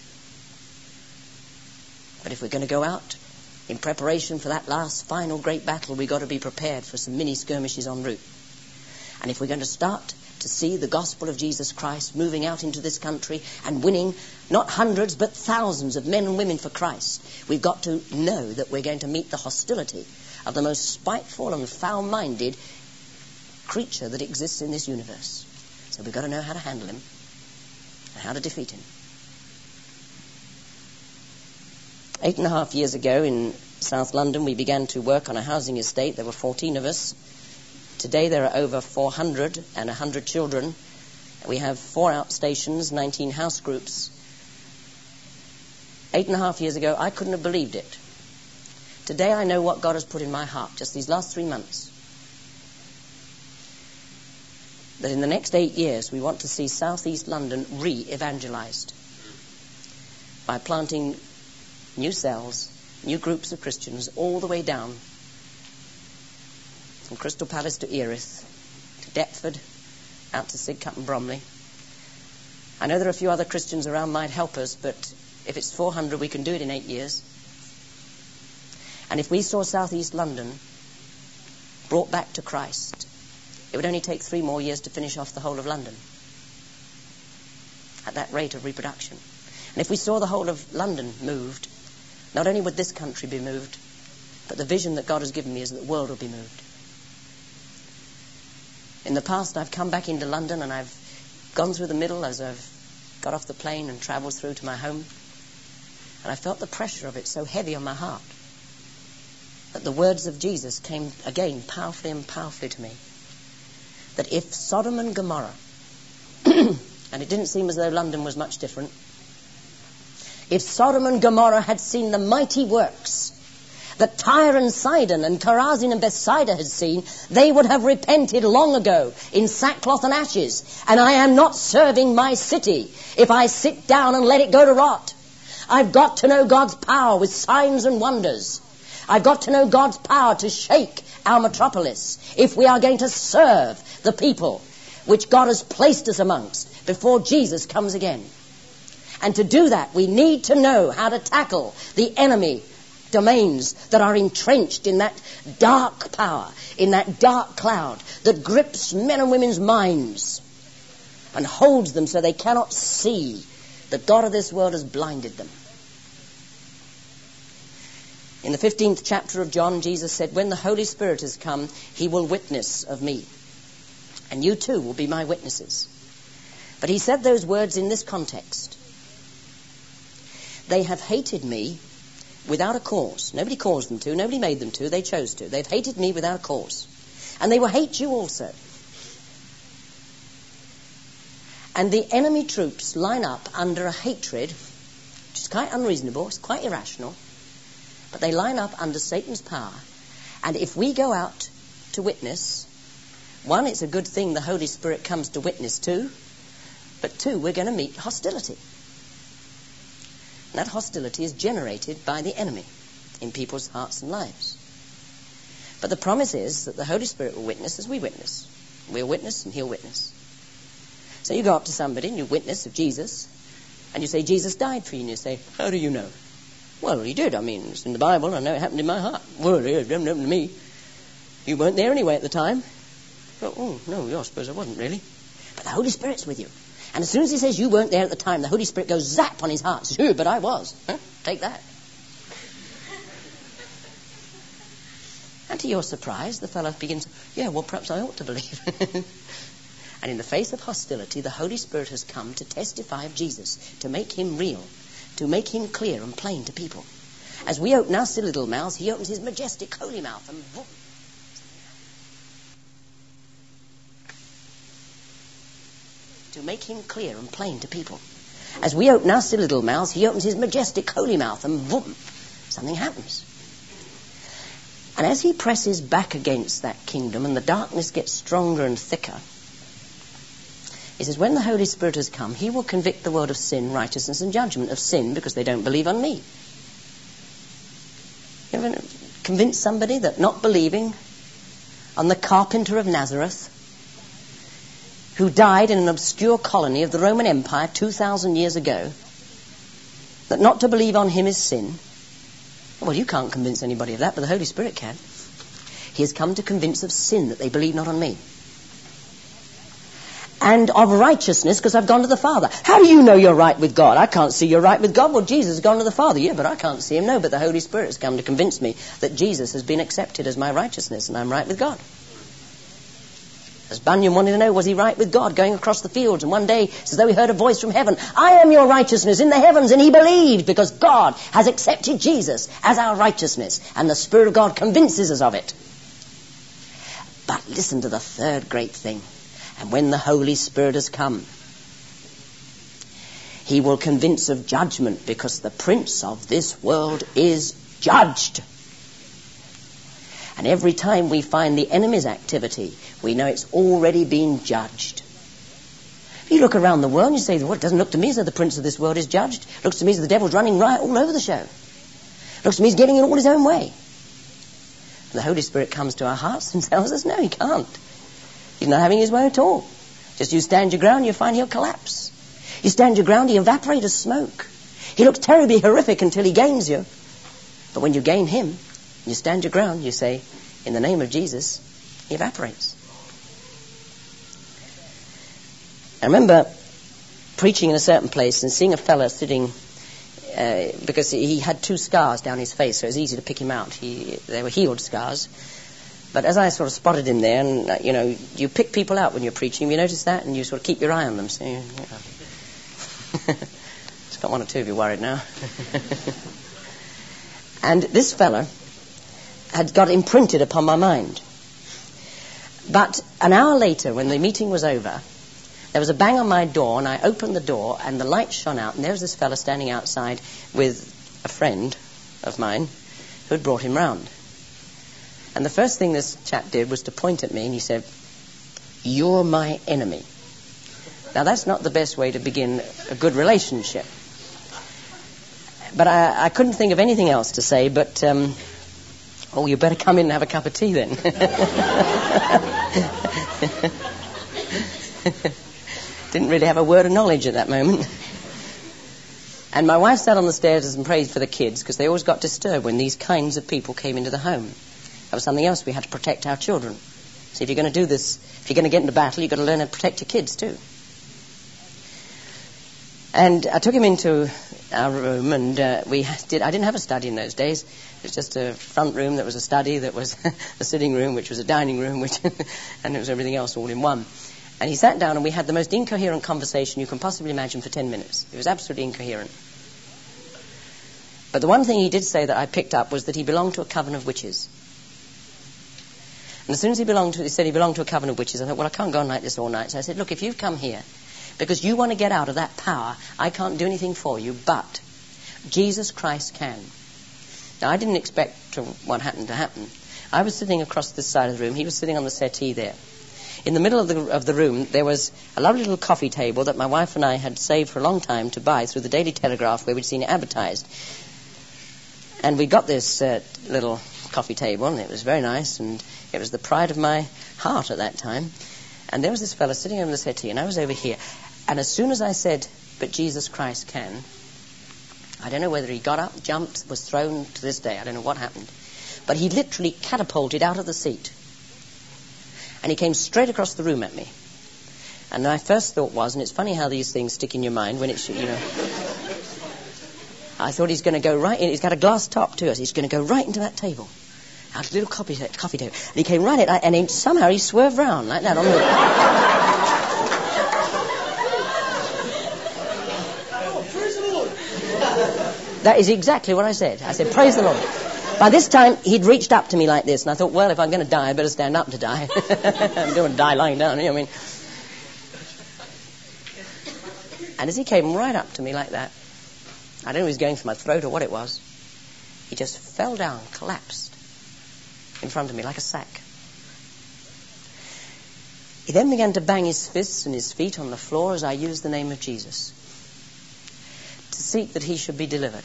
But if we're going to go out in preparation for that last final great battle, we've got to be prepared for some mini skirmishes en route. And if we're going to start to see the gospel of Jesus Christ moving out into this country and winning not hundreds but thousands of men and women for Christ, we've got to know that we're going to meet the hostility of the most spiteful and foul-minded creature that exists in this universe. So we've got to know how to handle him and how to defeat him. 8.5 years ago in South London, we began to work on a housing estate. There were 14 of us. Today there are over 400 and 100 children. We have 4 outstations, 19 house groups. 8.5 years ago, I couldn't have believed it. Today I know what God has put in my heart just these last 3 months. That in the next 8 years we want to see South East London re-evangelized by planting new cells, new groups of Christians all the way down from Crystal Palace to Erith, to Deptford, out to Sidcup and Bromley. I know there are a few other Christians around might help us, but if it's 400, we can do it in 8 years. And if we saw South East London brought back to Christ, it would only take 3 more years to finish off the whole of London at that rate of reproduction. And if we saw the whole of London moved, not only would this country be moved, but the vision that God has given me is that the world will be moved. In the past, I've come back into London and I've gone through the middle as I've got off the plane and travelled through to my home. And I felt the pressure of it so heavy on my heart that the words of Jesus came again powerfully and powerfully to me. That if Sodom and Gomorrah, and it didn't seem as though London was much different, if Sodom and Gomorrah had seen the mighty works that Tyre and Sidon and Chorazin and Bethsaida had seen, they would have repented long ago in sackcloth and ashes. And I am not serving my city if I sit down and let it go to rot. I've got to know God's power with signs and wonders. I've got to know God's power to shake our metropolis if we are going to serve the people which God has placed us amongst before Jesus comes again. And to do that, we need to know how to tackle the enemy domains that are entrenched in that dark power, in that dark cloud that grips men and women's minds and holds them so they cannot see. The God of this world has blinded them. In the 15th chapter of John, Jesus said, when the Holy Spirit has come, he will witness of me. And you too will be my witnesses. But he said those words in this context. They have hated me without a cause. Nobody caused them to. Nobody made them to. They chose to. They've hated me without a cause. And they will hate you also. And the enemy troops line up under a hatred, which is quite unreasonable, it's quite irrational, but they line up under Satan's power. And if we go out to witness, one, it's a good thing the Holy Spirit comes to witness to, but two, we're going to meet hostility. And that hostility is generated by the enemy in people's hearts and lives. But the promise is that the Holy Spirit will witness as we witness. We'll witness and he'll witness. So you go up to somebody and you witness of Jesus, and you say, Jesus died for you. And you say, how do you know? Well, he did. I mean, it's in the Bible. I know it happened in my heart. Well, it didn't happen to me. You weren't there anyway at the time. Oh, no, I suppose I wasn't really. But the Holy Spirit's with you. And as soon as he says you weren't there at the time, the Holy Spirit goes zap on his heart. Says, but I was. Huh? Take that. And to your surprise, the fellow begins, well, perhaps I ought to believe. And in the face of hostility, the Holy Spirit has come to testify of Jesus, to make him real, to make him clear and plain to people. As we open our silly little mouths, he opens his majestic holy mouth and boom. To make him clear and plain to people. As we open our silly little mouths, he opens his majestic holy mouth and boom, something happens. And as he presses back against that kingdom and the darkness gets stronger and thicker, he says, when the Holy Spirit has come, he will convict the world of sin, righteousness and judgment. Of sin because they don't believe on me. You ever convince somebody that not believing on the carpenter of Nazareth, who died in an obscure colony of the Roman Empire 2,000 years ago, that not to believe on him is sin? Well, you can't convince anybody of that, but the Holy Spirit can. He has come to convince of sin, that they believe not on me. And of righteousness, because I've gone to the Father. How do you know you're right with God? I can't see you're right with God. Well, Jesus has gone to the Father. Yeah, but I can't see him. No, but the Holy Spirit has come to convince me that Jesus has been accepted as my righteousness and I'm right with God. As Bunyan wanted to know, was he right with God, going across the fields, and one day, it's as though he heard a voice from heaven, I am your righteousness in the heavens, and he believed, because God has accepted Jesus as our righteousness, and the Spirit of God convinces us of it. But listen to the third great thing. And when the Holy Spirit has come, he will convince of judgment, because the prince of this world is judged. And every time we find the enemy's activity, we know it's already been judged. If you look around the world and you say, well, it doesn't look to me as though the prince of this world is judged. It looks to me as though the devil's running riot all over the show. It looks to me he's getting it all his own way. The Holy Spirit comes to our hearts and tells us, no, he can't. He's not having his way at all. Just you stand your ground, you find he'll collapse. You stand your ground, he evaporates as smoke. He looks terribly horrific until he gains you. But when you gain him, you stand your ground, you say, in the name of Jesus, he evaporates. I remember preaching in a certain place and seeing a fella sitting, because he had 2 scars down his face, so it was easy to pick him out. They were healed scars. But as I sort of spotted him there, and, you pick people out when you're preaching. Have you noticed that? And you sort of keep your eye on them. So, it's got 1 or 2 of you worried now. And this fella had got imprinted upon my mind. But an hour later, when the meeting was over, there was a bang on my door, and I opened the door, and the light shone out, and there was this fella standing outside with a friend of mine who had brought him round. And the first thing this chap did was to point at me, and he said, "You're my enemy." Now, that's not the best way to begin a good relationship. But I couldn't think of anything else to say, but, you better come in and have a cup of tea then. Didn't really have a word of knowledge at that moment. And my wife sat on the stairs and prayed for the kids, because they always got disturbed when these kinds of people came into the home. That was something else. We had to protect our children. So if you're going to do this, if you're going to get into battle, you've got to learn how to protect your kids too. And I took him into our room, and I didn't have a study in those days. It was just a front room that was a study, that was a sitting room, which was a dining room, and it was everything else all in one. And he sat down, and we had the most incoherent conversation you can possibly imagine for 10 minutes. It was absolutely incoherent. But the one thing he did say that I picked up was that he belonged to a coven of witches. And as soon as he said he belonged to a coven of witches, I thought, well, I can't go on like this all night. So I said, look, if you've come here because you want to get out of that power, I can't do anything for you, but Jesus Christ can. Now, I didn't expect what happened to happen. I was sitting across this side of the room. He was sitting on the settee there. In the middle of the room, there was a lovely little coffee table that my wife and I had saved for a long time to buy through the Daily Telegraph, where we'd seen it advertised. And we got this little coffee table, and it was very nice, and it was the pride of my heart at that time. And there was this fellow sitting on the settee, and I was over here. And as soon as I said, "But Jesus Christ can," I don't know whether he got up, jumped, was thrown to this day. I don't know what happened. But he literally catapulted out of the seat. And he came straight across the room at me. And my first thought was, and it's funny how these things stick in your mind when it's, I thought he's going to go right in. He's got a glass top to us. He's going to go right into that table. Out of a little coffee table. And he came right in, and somehow he swerved round like that on the... That is exactly what I said. I said, "Praise the Lord." By this time, he'd reached up to me like this, and I thought, well, if I'm going to die, I better stand up to die. I'm going to die lying down, And as he came right up to me like that, I don't know if he was going for my throat or what it was, he just fell down, collapsed in front of me like a sack. He then began to bang his fists and his feet on the floor as I used the name of Jesus, to seek that he should be delivered.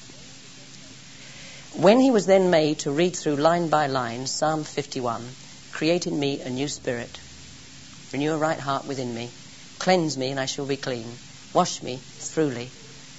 When he was then made to read through line by line Psalm 51, "Create in me a new spirit, renew a right heart within me, cleanse me and I shall be clean, wash me thoroughly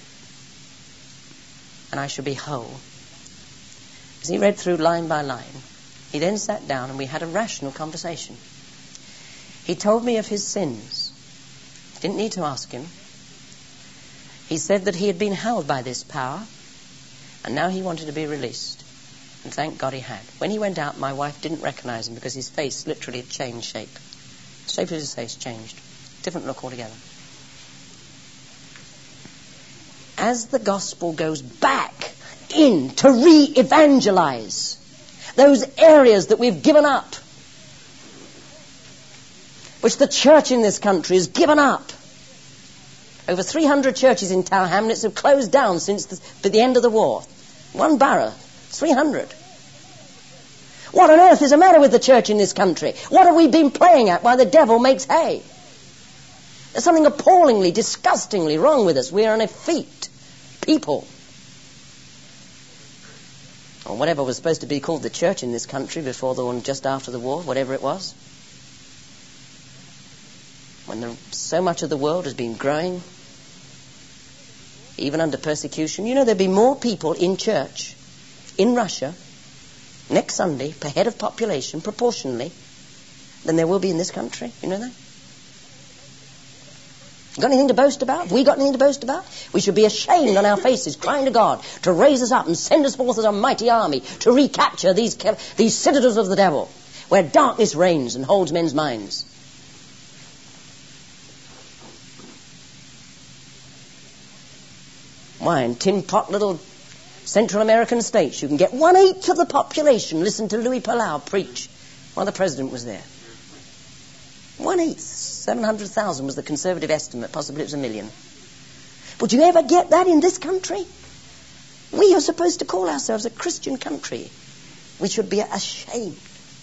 and I shall be whole." As he read through line by line, he then sat down and we had a rational conversation. He told me of his sins. Didn't need to ask him. He said that he had been held by this power, and now he wanted to be released. And thank God he had. When he went out, my wife didn't recognize him because his face literally had changed shape. The shape of his face changed. Different look altogether. As the gospel goes back in to re-evangelize those areas that we've given up, which the church in this country has given up. Over 300 churches in Tower Hamlets have closed down since the end of the war. One borough, 300. What on earth is the matter with the church in this country? What have we been playing at while the devil makes hay? There's something appallingly, disgustingly wrong with us. We are an effete people. Or whatever was supposed to be called the church in this country before the one just after the war, whatever it was. When so much of the world has been growing, even under persecution. There'll be more people in church in Russia next Sunday per head of population proportionally than there will be in this country. You know that? Got anything to boast about? Have we got anything to boast about? We should be ashamed on our faces, crying to God to raise us up and send us forth as a mighty army to recapture these citadels of the devil, where darkness reigns and holds men's minds. Why, in tin-pot little Central American states, you can get 1/8 of the population listen to Louis Palau preach while the president was there. 1/8. 700,000 was the conservative estimate. Possibly it was 1 million. Would you ever get that in this country? We are supposed to call ourselves a Christian country. We should be ashamed.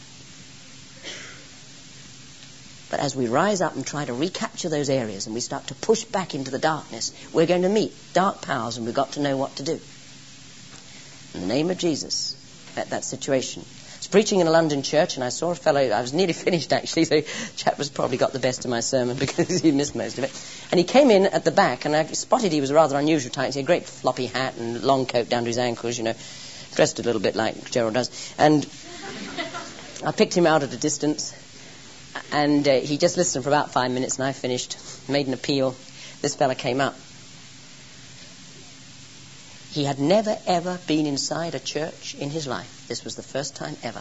But as we rise up and try to recapture those areas and we start to push back into the darkness, we're going to meet dark powers, and we've got to know what to do. In the name of Jesus, at that situation. I was preaching in a London church, and I saw a fellow. I was nearly finished, actually, so the chap was probably got the best of my sermon because he missed most of it. And he came in at the back, and I spotted he was a rather unusual type. He had a great floppy hat and long coat down to his ankles, dressed a little bit like Gerald does. And I picked him out at a distance, and he just listened for about 5 minutes, and I finished, made an appeal. This fella came up. He had never, ever been inside a church in his life. This was the first time ever.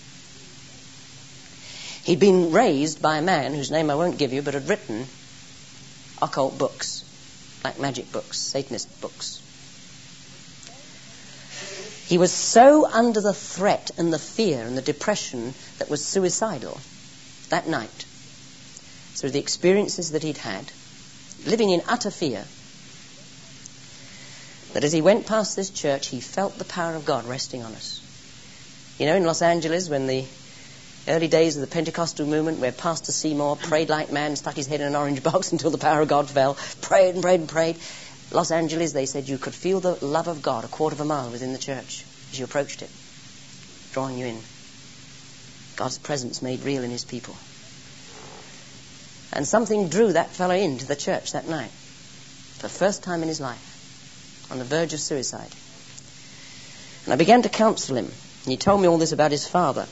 He'd been raised by a man whose name I won't give you, but had written occult books, black magic books, Satanist books. He was so under the threat and the fear and the depression that was suicidal that night, through the experiences that he'd had, living in utter fear, that as he went past this church, he felt the power of God resting on us. In Los Angeles, when the early days of the Pentecostal movement, where Pastor Seymour prayed like man, stuck his head in an orange box until the power of God fell, prayed and prayed and prayed. Los Angeles, they said you could feel the love of God 1/4 mile within the church as you approached it, drawing you in. God's presence made real in his people. And something drew that fellow into the church that night, for the first time in his life, on the verge of suicide. And I began to counsel him. And he told me all this about his father.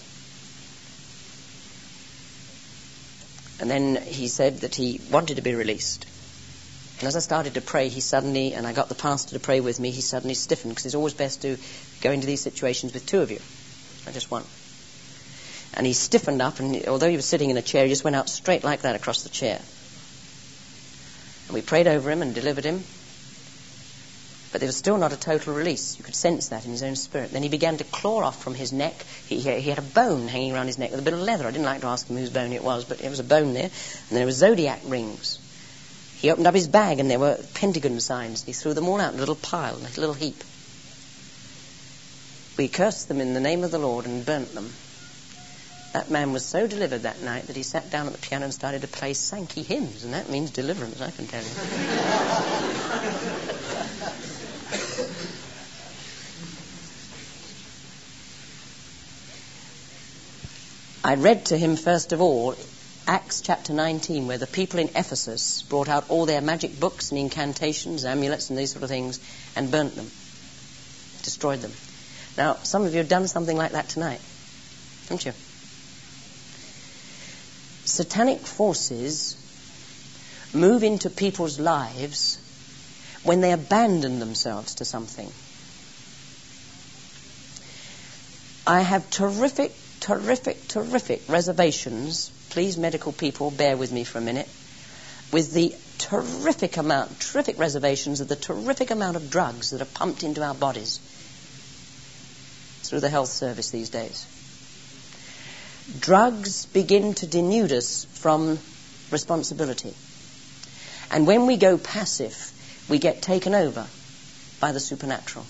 And then he said that he wanted to be released. And as I started to pray, and I got the pastor to pray with me, he suddenly stiffened, because it's always best to go into these situations with 2 of you, not just one. And he stiffened up, and although he was sitting in a chair, he just went out straight like that across the chair. And we prayed over him and delivered him. But there was still not a total release. You could sense that in his own spirit. Then he began to claw off from his neck. He had a bone hanging around his neck with a bit of leather. I didn't like to ask him whose bone it was, but there was a bone there. And there were zodiac rings. He opened up his bag, and there were pentagon signs. He threw them all out in a little pile, in a little heap. We cursed them in the name of the Lord and burnt them. That man was so delivered that night that he sat down at the piano and started to play Sankey hymns, and that means deliverance, I can tell you. I read to him, first of all, Acts chapter 19, where the people in Ephesus brought out all their magic books and incantations, amulets and these sort of things, and burnt them, destroyed them. Now, some of you have done something like that tonight, haven't you? Satanic forces move into people's lives when they abandon themselves to something. I have terrific reservations. Please, medical people, bear with me for a minute. With the terrific reservations of the terrific amount of drugs that are pumped into our bodies through the health service these days. Drugs begin to denude us from responsibility. And when we go passive, we get taken over by the supernatural.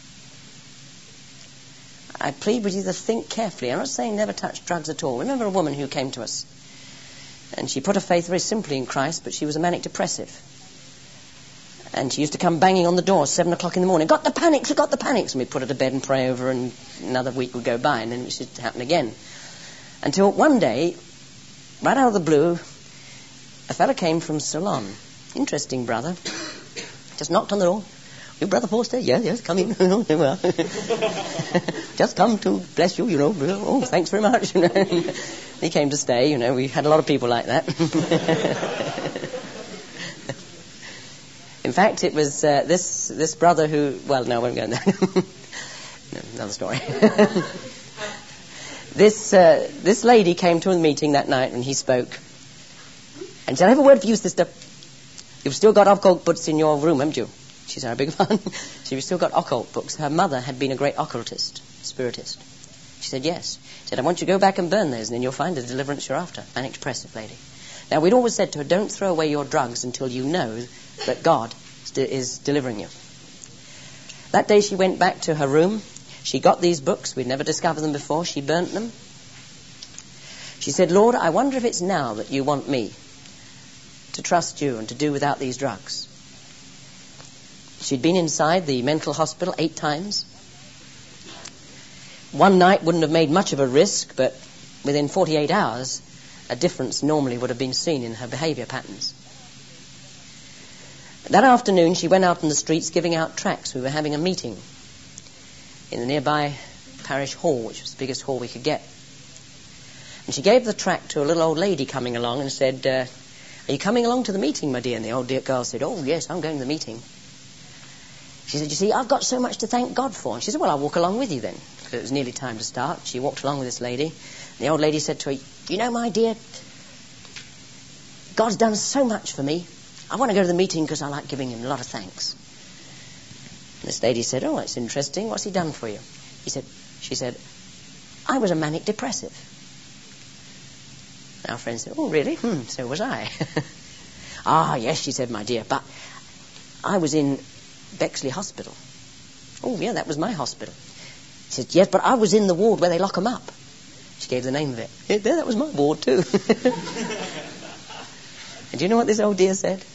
I plead with you to think carefully. I'm not saying never touch drugs at all. Remember a woman who came to us, and she put her faith very simply in Christ, but she was a manic depressive. And she used to come banging on the door 7 o'clock in the morning. Got the panics. And we'd put her to bed and pray over her, and another week would go by, and then it would happen again. Until one day, right out of the blue, a fella came from Ceylon. Interesting brother. Just knocked on the door. You Brother Forster? Yes, come in. Well, just come to bless you, Oh, thanks very much. He came to stay, We had a lot of people like that. fact, it was this brother who... Well, no, I won't go there. No, another story. This lady came to a meeting that night and he spoke. And said, I have a word for you, sister. You've still got occult books in your room, haven't you? She said, I beg your pardon. She's still got occult books. Her mother had been a great occultist, spiritist. She said, yes. She said, I want you to go back and burn those, and then you'll find the deliverance you're after. Manic depressive lady. Now, we'd always said to her, don't throw away your drugs until you know that God is delivering you. That day she went back to her room. She got these books. We'd never discovered them before. She burnt them. She said, Lord, I wonder if it's now that you want me to trust you and to do without these drugs. She'd been inside the mental hospital 8 times. One night wouldn't have made much of a risk, but within 48 hours, a difference normally would have been seen in her behavior patterns. That afternoon, she went out in the streets giving out tracts. We were having a meeting in the nearby parish hall, which was the biggest hall we could get. And she gave the tract to a little old lady coming along and said, are you coming along to the meeting, my dear? And the old girl said, oh, yes, I'm going to the meeting. She said, you see, I've got so much to thank God for. And she said, well, I'll walk along with you then. Because it was nearly time to start. She walked along with this lady. And the old lady said to her, you know, my dear, God's done so much for me. I want to go to the meeting because I like giving him a lot of thanks. And this lady said, oh, that's interesting. What's he done for you? She said, I was a manic depressive. Our friend said, oh, really? So was I. Ah, yes, she said, my dear, but I was in Bexley Hospital. Oh, yeah, that was my hospital. She said, yes, but I was in the ward where they lock them up. She gave the name of it. Yeah, that was my ward, too. And do you know what this old dear said?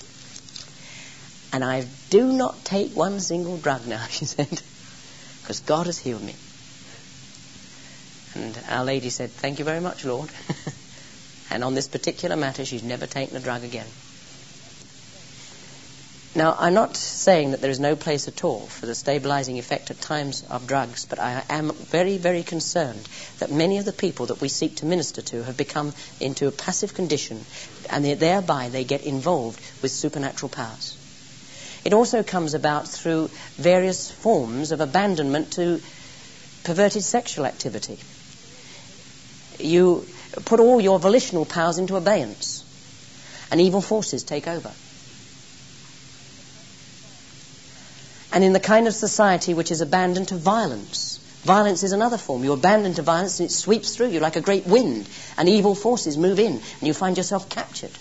And I do not take one single drug now, she said, because God has healed me. And Our Lady said, thank you very much, Lord. And on this particular matter, she's never taken a drug again. Now, I'm not saying that there is no place at all for the stabilizing effect at times of drugs, but I am very, very concerned that many of the people that we seek to minister to have become into a passive condition, and thereby they get involved with supernatural powers. It also comes about through various forms of abandonment to perverted sexual activity. You put all your volitional powers into abeyance, and evil forces take over. And in the kind of society which is abandoned to violence, violence is another form. You abandon to violence and it sweeps through you like a great wind, and evil forces move in and you find yourself captured.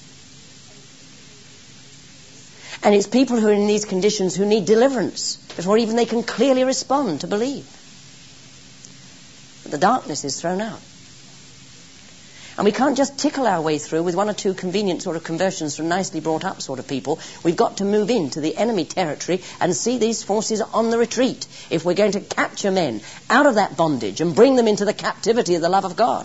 And it's people who are in these conditions who need deliverance before even they can clearly respond to believe. But the darkness is thrown out. And we can't just tickle our way through with 1 or 2 convenient sort of conversions from nicely brought up sort of people. We've got to move into the enemy territory and see these forces on the retreat if we're going to capture men out of that bondage and bring them into the captivity of the love of God.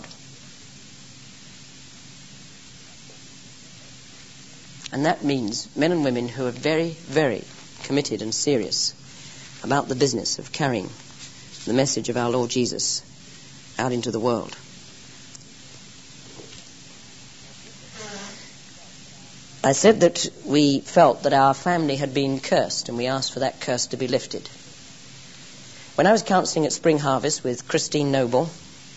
And that means men and women who are very, very committed and serious about the business of carrying the message of our Lord Jesus out into the world. I said that we felt that our family had been cursed, and we asked for that curse to be lifted. When I was counselling at Spring Harvest with Christine Noble,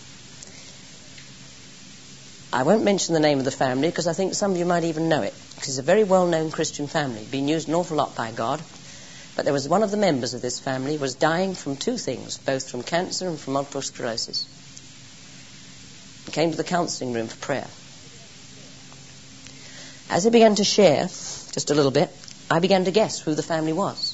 I won't mention the name of the family because I think some of you might even know it, because it's a very well-known Christian family, been used an awful lot by God. But there was one of the members of this family was dying from 2 things, both from cancer and from multiple sclerosis. He came to the counselling room for prayer. As he began to share, just a little bit, I began to guess who the family was.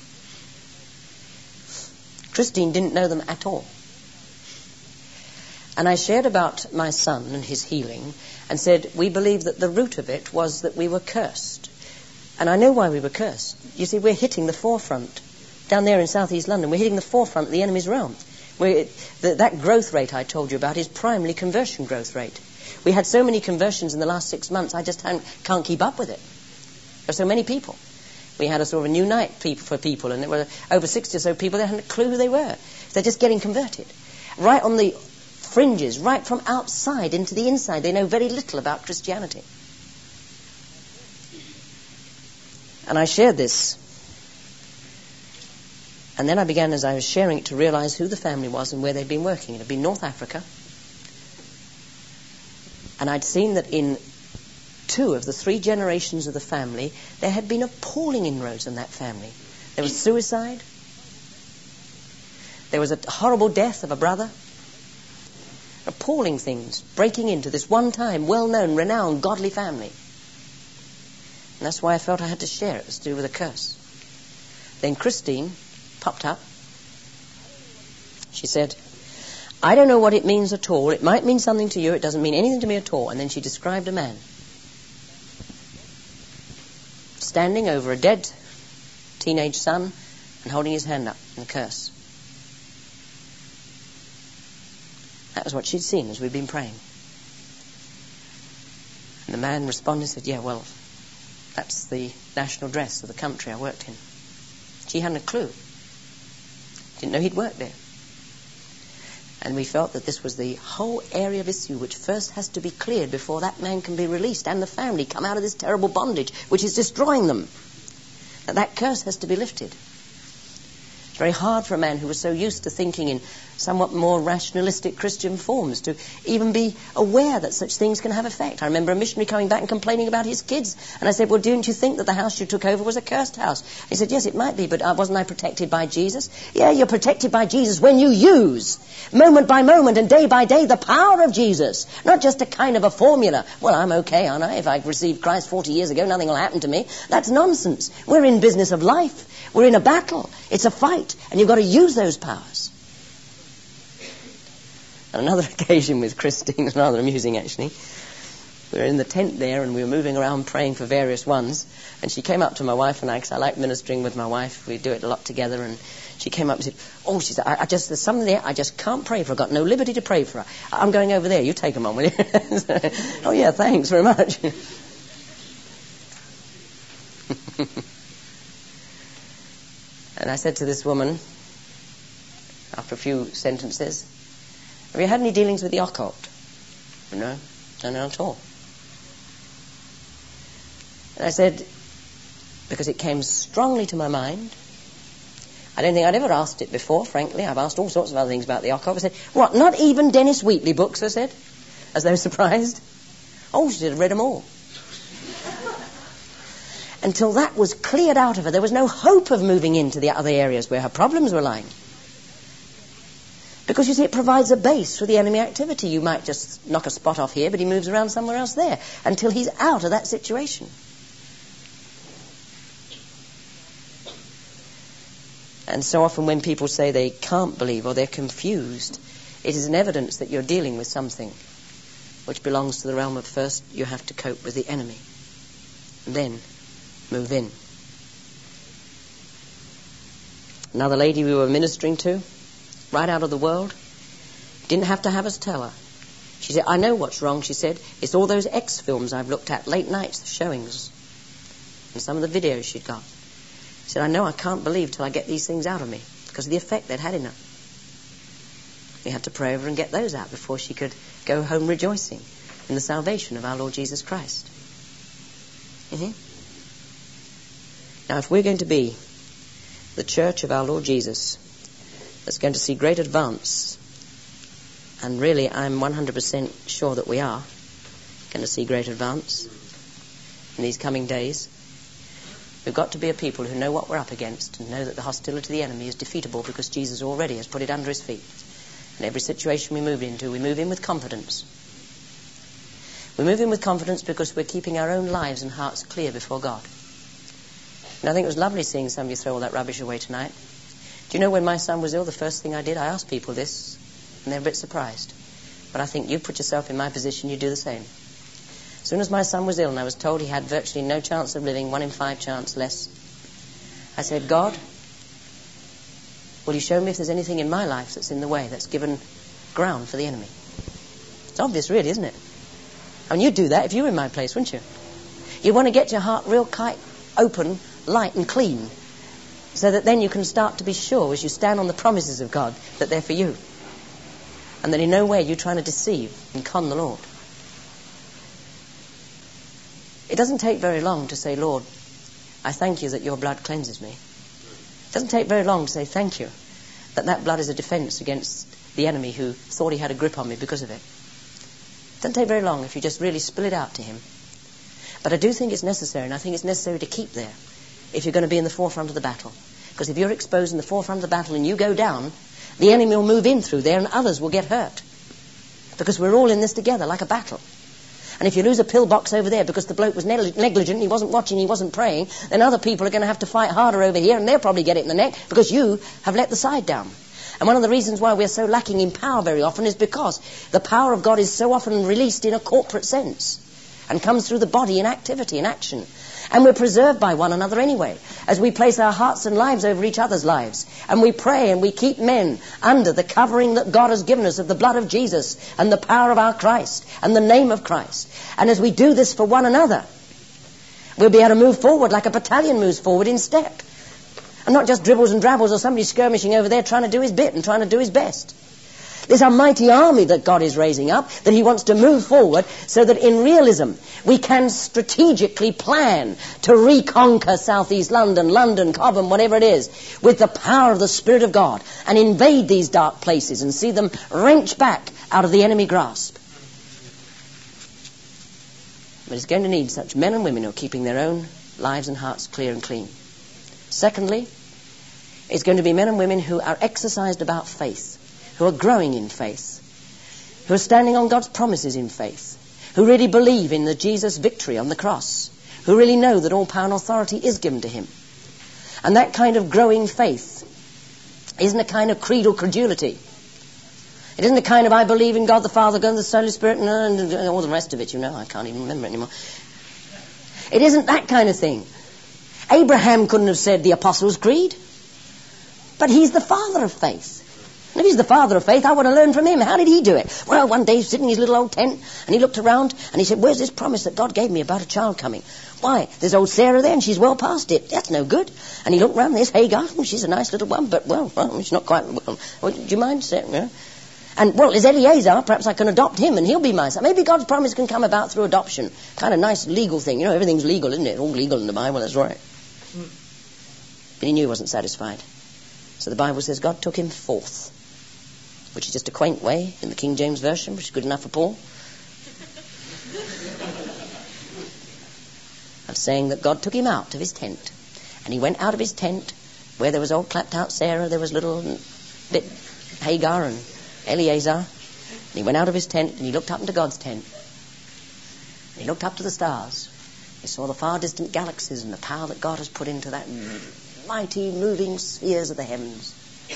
Christine didn't know them at all. And I shared about my son and his healing and said, we believe that the root of it was that we were cursed. And I know why we were cursed. You see, we're hitting the forefront. Down there in southeast London, we're hitting the forefront of the enemy's realm. That growth rate I told you about is primarily conversion growth rate. We had so many conversions in the last 6 months, I just can't keep up with it. There are so many people. We had a sort of a new night for people, and there were over 60 or so people that hadn't a clue who they were. They're just getting converted. Right on the fringes, right from outside into the inside. They know very little about Christianity. And I shared this. And then I began, as I was sharing it, to realize who the family was and where they'd been working. It had been North Africa. And I'd seen that in 2 of the 3 generations of the family, there had been appalling inroads in that family. There was suicide. There was a horrible death of a brother. Appalling things breaking into this one-time, well-known, renowned, godly family. And that's why I felt I had to share it. It was to do with a curse. Then Christine popped up. She said, I don't know what it means at all. It might mean something to you. It doesn't mean anything to me at all. And then she described a man standing over a dead teenage son and holding his hand up in a curse. That was what she'd seen as we'd been praying. And the man responded and said, yeah, well, that's the national dress of the country I worked in. She hadn't a clue. Didn't know he'd worked there. And we felt that this was the whole area of issue which first has to be cleared before that man can be released and the family come out of this terrible bondage which is destroying them. That curse has to be lifted. It's very hard for a man who was so used to thinking in somewhat more rationalistic Christian forms to even be aware that such things can have effect. I remember a missionary coming back and complaining about his kids. And I said, well, didn't you think that the house you took over was a cursed house? He said, yes, it might be, but wasn't I protected by Jesus? Yeah, you're protected by Jesus when you use, moment by moment and day by day, the power of Jesus. Not just a kind of a formula. Well, I'm okay, aren't I? If I received Christ 40 years ago, nothing will happen to me. That's nonsense. We're in business of life. We're in a battle. It's a fight. And you've got to use those powers. On another occasion with Christine, it was rather amusing actually. We were in the tent there and we were moving around praying for various ones. And she came up to my wife and I, because I like ministering with my wife. We do it a lot together. And she came up and said, she said, there's something there I just can't pray for. I've got no liberty to pray for her. I'm going over there. You take them on, will you? Oh, yeah, thanks very much. And I said to this woman, after a few sentences, have you had any dealings with the occult? No, not at all. And I said, because it came strongly to my mind, I don't think I'd ever asked it before, frankly. I've asked all sorts of other things about the occult. I said, what, not even Dennis Wheatley books, I said, as though surprised. Oh, she said, I've read them all. Until that was cleared out of her, there was no hope of moving into the other areas where her problems were lying. Because, you see, it provides a base for the enemy activity. You might just knock a spot off here, but he moves around somewhere else there until he's out of that situation. And so often when people say they can't believe or they're confused, it is an evidence that you're dealing with something which belongs to the realm of first you have to cope with the enemy. And then move in. Another lady we were ministering to, right out of the world, didn't have to have us tell her. She said, I know what's wrong, she said. It's all those X films I've looked at, late nights, the showings, and some of the videos she'd got. She said, I know I can't believe till I get these things out of me because of the effect they'd had in her. We had to pray over and get those out before she could go home rejoicing in the salvation of our Lord Jesus Christ. Mm-hmm. Now, if we're going to be the church of our Lord Jesus that's going to see great advance, and really I'm 100% sure that we are going to see great advance in these coming days, we've got to be a people who know what we're up against and know that the hostility of the enemy is defeatable because Jesus already has put it under his feet. In every situation we move into, we move in with confidence. We move in with confidence because we're keeping our own lives and hearts clear before God. And I think it was lovely seeing somebody throw all that rubbish away tonight. Do you know when my son was ill, the first thing I did, I asked people this, and they're a bit surprised. But I think you put yourself in my position, you do the same. As soon as my son was ill and I was told he had virtually no chance of living, 1 in 5 chance less, I said, God, will you show me if there's anything in my life that's in the way, that's given ground for the enemy? It's obvious, really, isn't it? I mean, you'd do that if you were in my place, wouldn't you? You want to get your heart real open, light and clean, so that then you can start to be sure as you stand on the promises of God that they're for you. And that in no way you're trying to deceive and con the Lord. It doesn't take very long to say, Lord, I thank you that your blood cleanses me. It doesn't take very long to say thank you, that blood is a defense against the enemy who thought he had a grip on me because of it. It doesn't take very long if you just really spill it out to him. But I do think it's necessary, and I think it's necessary to keep there if you're going to be in the forefront of the battle. Because if you're exposed in the forefront of the battle and you go down, the enemy will move in through there and others will get hurt. Because we're all in this together like a battle. And if you lose a pillbox over there because the bloke was negligent, he wasn't watching, he wasn't praying, then other people are going to have to fight harder over here and they'll probably get it in the neck because you have let the side down. And one of the reasons why we're so lacking in power very often is because the power of God is so often released in a corporate sense and comes through the body in activity, in action. And we're preserved by one another anyway, as we place our hearts and lives over each other's lives. And we pray and we keep men under the covering that God has given us of the blood of Jesus and the power of our Christ and the name of Christ. And as we do this for one another, we'll be able to move forward like a battalion moves forward in step. And not just dribbles and drabbles or somebody skirmishing over there trying to do his bit and trying to do his best. There's a mighty army that God is raising up, that he wants to move forward so that in realism we can strategically plan to reconquer southeast London, Cobham, whatever it is, with the power of the Spirit of God and invade these dark places and see them wrenched back out of the enemy grasp. But it's going to need such men and women who are keeping their own lives and hearts clear and clean. Secondly, it's going to be men and women who are exercised about faith, who are growing in faith, who are standing on God's promises in faith, who really believe in the Jesus victory on the cross, who really know that all power and authority is given to him. And that kind of growing faith isn't a kind of creedal credulity. It isn't a kind of I believe in God the Father, God the Holy Spirit, and all the rest of it, I can't even remember it anymore. It isn't that kind of thing. Abraham couldn't have said the Apostles' Creed, but he's the father of faith. And if he's the father of faith, I want to learn from him. How did he do it? Well, one day he was sitting in his little old tent, and he looked around, and he said, where's this promise that God gave me about a child coming? Why, there's old Sarah there, and she's well past it. That's no good. And he looked around, there's Hagar, she's a nice little one, but, well, she's not quite... Well, do you mind, Sarah? And, well, there's Eliezer, perhaps I can adopt him, and he'll be my son. Maybe God's promise can come about through adoption. Kind of nice legal thing. Everything's legal, isn't it? All legal in the Bible, that's right. But he knew he wasn't satisfied. So the Bible says God took him forth, which is just a quaint way in the King James Version, which is good enough for Paul, of saying that God took him out of his tent. And he went out of his tent where there was old clapped out Sarah, there was little bit Hagar and Eliezer. And he went out of his tent and he looked up into God's tent. And he looked up to the stars. He saw the far distant galaxies and the power that God has put into that mighty moving spheres of the heavens.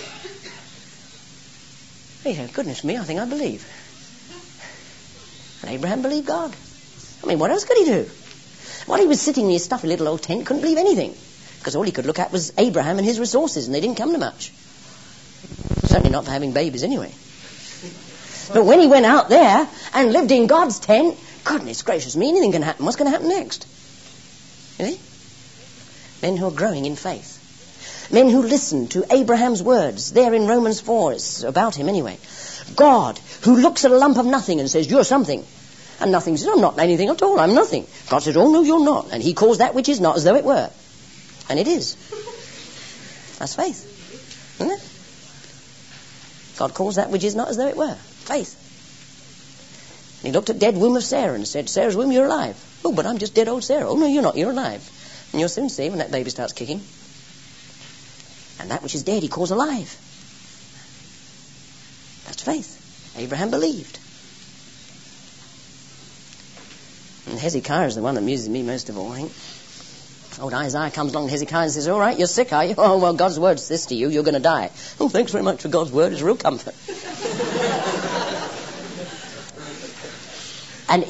He said, goodness me, I think I believe. And Abraham believed God. I mean, what else could he do? While he was sitting in his stuffy little old tent, couldn't believe anything. Because all he could look at was Abraham and his resources, and they didn't come to much. Certainly not for having babies anyway. But when he went out there and lived in God's tent, goodness gracious me, anything can happen. What's going to happen next? You see? Men who are growing in faith. Men who listen to Abraham's words. There in Romans 4, it's about him anyway. God, who looks at a lump of nothing and says, you're something. And nothing says, I'm not anything at all, I'm nothing. God says, oh no, you're not. And he calls that which is not as though it were. And it is. That's faith. Isn't it? God calls that which is not as though it were. Faith. And he looked at dead womb of Sarah and said, Sarah's womb, you're alive. Oh, but I'm just dead old Sarah. Oh no, you're not, you're alive. And you'll soon see when that baby starts kicking. And that which is dead he calls alive. That's faith. Abraham believed. And Hezekiah is the one that amuses me most of all, I think. Old Isaiah comes along to Hezekiah and says, all right, you're sick, are you? Oh, well, God's word says to you, you're going to die. Oh, thanks very much for God's word. It's a real comfort. And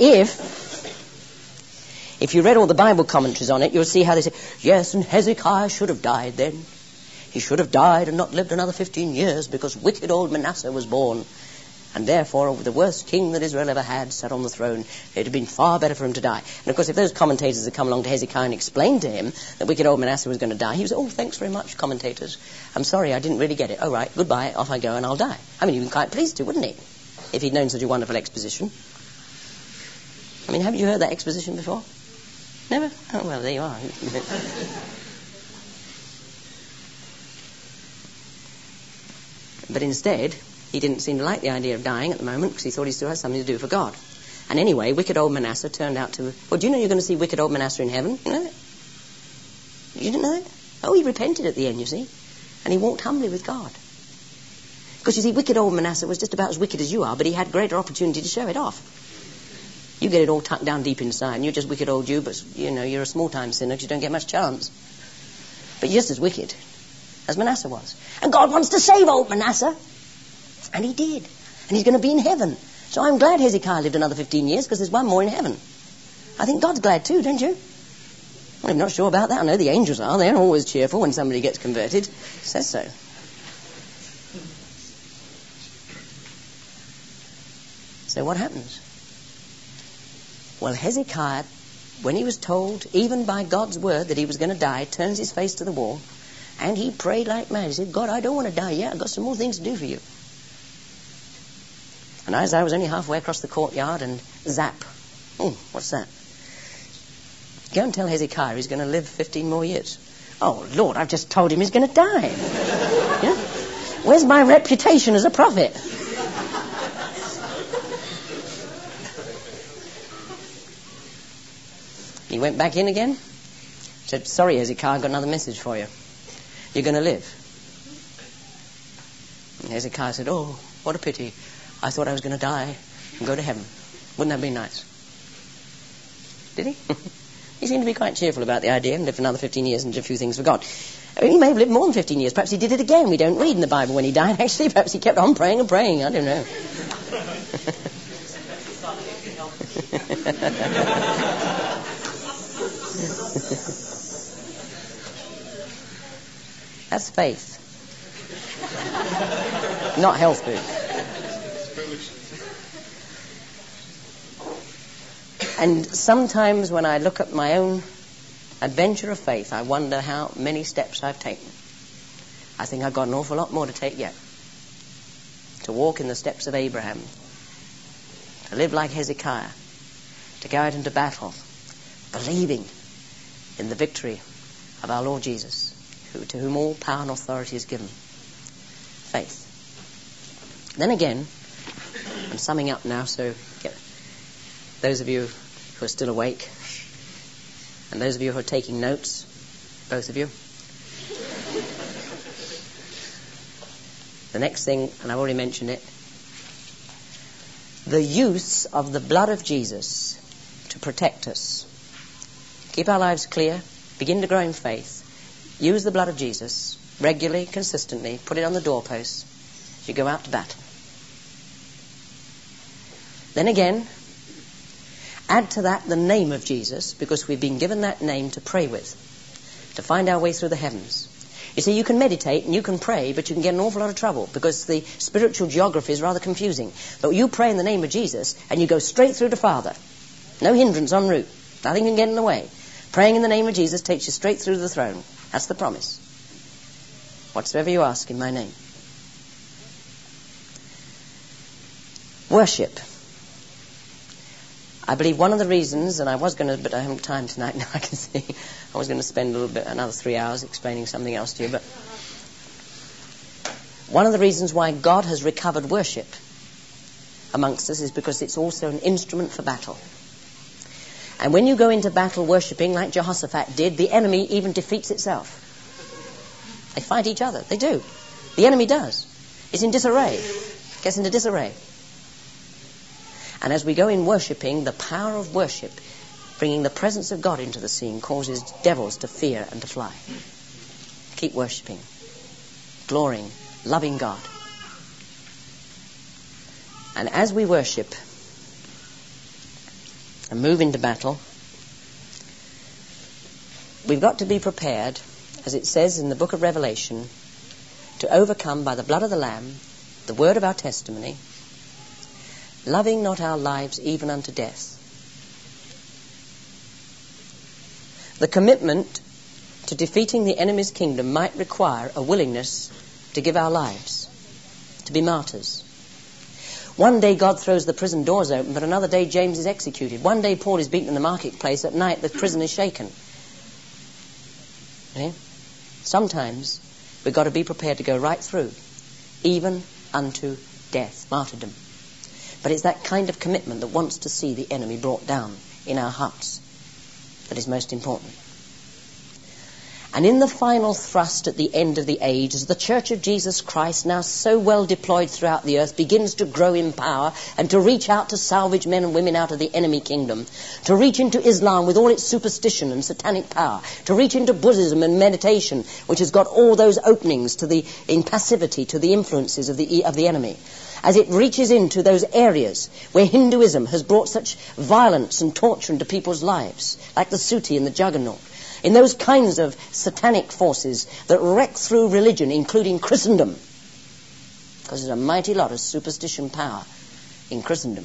if you read all the Bible commentaries on it, you'll see how they say, yes, and Hezekiah should have died then. He should have died and not lived another 15 years because wicked old Manasseh was born. And therefore, the worst king that Israel ever had sat on the throne. It would have been far better for him to die. And of course, if those commentators had come along to Hezekiah and explained to him that wicked old Manasseh was going to die, he would say, oh, thanks very much, commentators. I'm sorry, I didn't really get it. Oh, right, goodbye, off I go and I'll die. I mean, he'd been quite pleased to, wouldn't he? If he'd known such a wonderful exposition. I mean, haven't you heard that exposition before? Never? Oh, well, there you are. But instead, he didn't seem to like the idea of dying at the moment because he thought he still had something to do for God. And anyway, wicked old Manasseh turned out to... Well, do you know you're going to see wicked old Manasseh in heaven? You know that? You didn't know that? Oh, he repented at the end, you see. And he walked humbly with God. Because, you see, wicked old Manasseh was just about as wicked as you are, but he had greater opportunity to show it off. You get it all tucked down deep inside, and you're just wicked old you, but, you know, you're a small-time sinner because you don't get much chance. But you're just as wicked as Manasseh was. And God wants to save old Manasseh. And he did. And he's going to be in heaven. So I'm glad Hezekiah lived another 15 years because there's one more in heaven. I think God's glad too, don't you? Well, I'm not sure about that. I know the angels are. They're always cheerful when somebody gets converted. It says so. So what happens? Well, Hezekiah, when he was told, even by God's word, that he was going to die, turns his face to the wall, and he prayed like mad. He said, God, I don't want to die yet. I've got some more things to do for you. And Isaiah was only halfway across the courtyard, and zap. Oh, what's that? Go and tell Hezekiah he's going to live 15 more years. Oh, Lord, I've just told him he's going to die. Yeah? Where's my reputation as a prophet? He went back in again. Said, sorry, Hezekiah, I've got another message for you. You're going to live. And Hezekiah said, oh, what a pity. I thought I was going to die and go to heaven. Wouldn't that be nice? Did he? He seemed to be quite cheerful about the idea and lived another 15 years and did a few things for God. I mean, he may have lived more than 15 years. Perhaps he did it again. We don't read in the Bible when he died. Actually, perhaps he kept on praying and praying. I don't know. That's faith. Not health food. And sometimes when I look at my own adventure of faith, I wonder how many steps I've taken. I think I've got an awful lot more to take yet. To walk in the steps of Abraham. To live like Hezekiah. To go out into battle. Believing in the victory of our Lord Jesus, to whom all power and authority is given. Faith. Then again, I'm summing up now, so those of you who are still awake, and those of you who are taking notes, both of you. The next thing, and I've already mentioned it, the use of the blood of Jesus to protect us. Keep our lives clear, begin to grow in faith, use the blood of Jesus regularly, consistently, put it on the doorposts as you go out to battle. Then again, add to that the name of Jesus, because we've been given that name to pray with, to find our way through the heavens. You see, you can meditate and you can pray, but you can get in an awful lot of trouble because the spiritual geography is rather confusing. But you pray in the name of Jesus and you go straight through to Father. No hindrance en route. Nothing can get in the way. Praying in the name of Jesus takes you straight through to the throne. That's the promise. Whatsoever you ask in my name. Worship. I believe one of the reasons, and I was going to, but I haven't time tonight now, I can see. I was going to spend another 3 hours explaining something else to you, but one of the reasons why God has recovered worship amongst us is because it's also an instrument for battle. And when you go into battle worshipping like Jehoshaphat did, the enemy even defeats itself. They fight each other. They do. The enemy does. It's in disarray. Gets into disarray. And as we go in worshipping, the power of worship, bringing the presence of God into the scene, causes devils to fear and to fly. Keep worshipping, glorying, loving God. And as we worship and move into battle, we've got to be prepared, as it says in the book of Revelation, to overcome by the blood of the Lamb, the word of our testimony, loving not our lives even unto death. The commitment to defeating the enemy's kingdom might require a willingness to give our lives, to be martyrs. One day God throws the prison doors open, but another day James is executed. One day Paul is beaten in the marketplace, at night the prison is shaken. Okay? Sometimes we've got to be prepared to go right through, even unto death, martyrdom. But it's that kind of commitment that wants to see the enemy brought down in our hearts that is most important. And in the final thrust at the end of the age, as the Church of Jesus Christ, now so well deployed throughout the earth, begins to grow in power and to reach out to salvage men and women out of the enemy kingdom, to reach into Islam with all its superstition and satanic power, to reach into Buddhism and meditation, which has got all those openings to the impassivity, to the influences of the enemy, as it reaches into those areas where Hinduism has brought such violence and torture into people's lives, like the Suti and the Juggernaut, in those kinds of satanic forces that wreck through religion, including Christendom, because there's a mighty lot of superstition power in Christendom.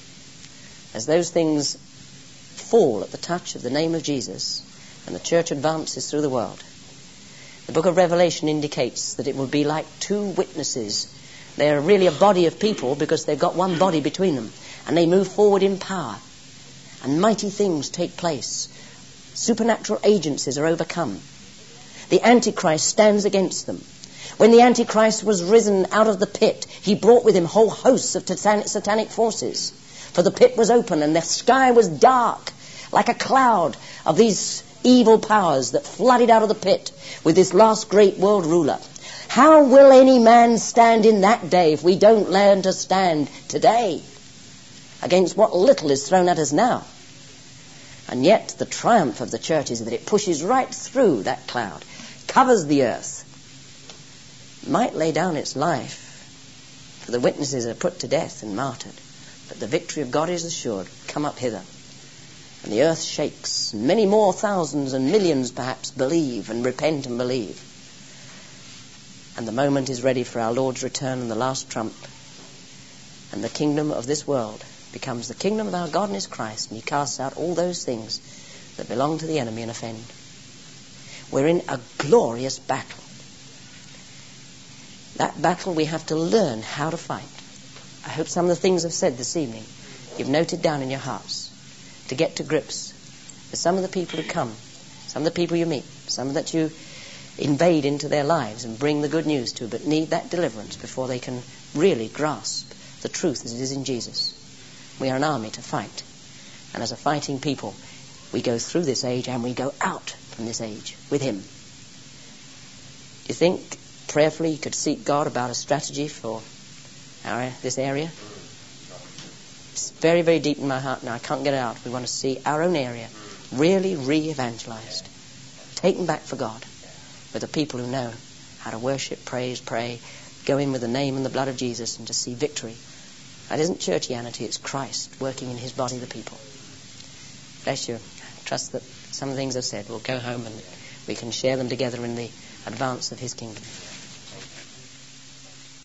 As those things fall at the touch of the name of Jesus and the church advances through the world, the book of Revelation indicates that it will be like two witnesses. They're really a body of people because they've got one body between them, and they move forward in power, and mighty things take place. Supernatural agencies are overcome. The Antichrist stands against them. When the Antichrist was risen out of the pit, he brought with him whole hosts of satanic forces. For the pit was open and the sky was dark, like a cloud of these evil powers that flooded out of the pit with this last great world ruler. How will any man stand in that day if we don't learn to stand today against what little is thrown at us now? And yet the triumph of the church is that it pushes right through that cloud, covers the earth, might lay down its life, for the witnesses are put to death and martyred, but the victory of God is assured. Come up hither. And the earth shakes, and many more thousands and millions perhaps believe and repent and believe. And the moment is ready for our Lord's return and the last trump, and the kingdom of this world becomes the kingdom of our God and his Christ, and he casts out all those things that belong to the enemy and offend. We're in a glorious battle. That battle we have to learn how to fight. I hope some of the things I've said this evening you've noted down in your hearts to get to grips with some of the people who come, some of the people you meet, some that you invade into their lives and bring the good news to, but need that deliverance before they can really grasp the truth as it is in Jesus. We are an army to fight. And as a fighting people, we go through this age and we go out from this age with him. Do you think prayerfully you could seek God about a strategy for this area? It's very, very deep in my heart now. I can't get it out. We want to see our own area really re-evangelized, taken back for God, with the people who know how to worship, praise, pray, go in with the name and the blood of Jesus and to see victory. That isn't churchianity, it's Christ working in his body, the people. Bless you. I trust that some of the things I've said will go home and we can share them together in the advance of his kingdom.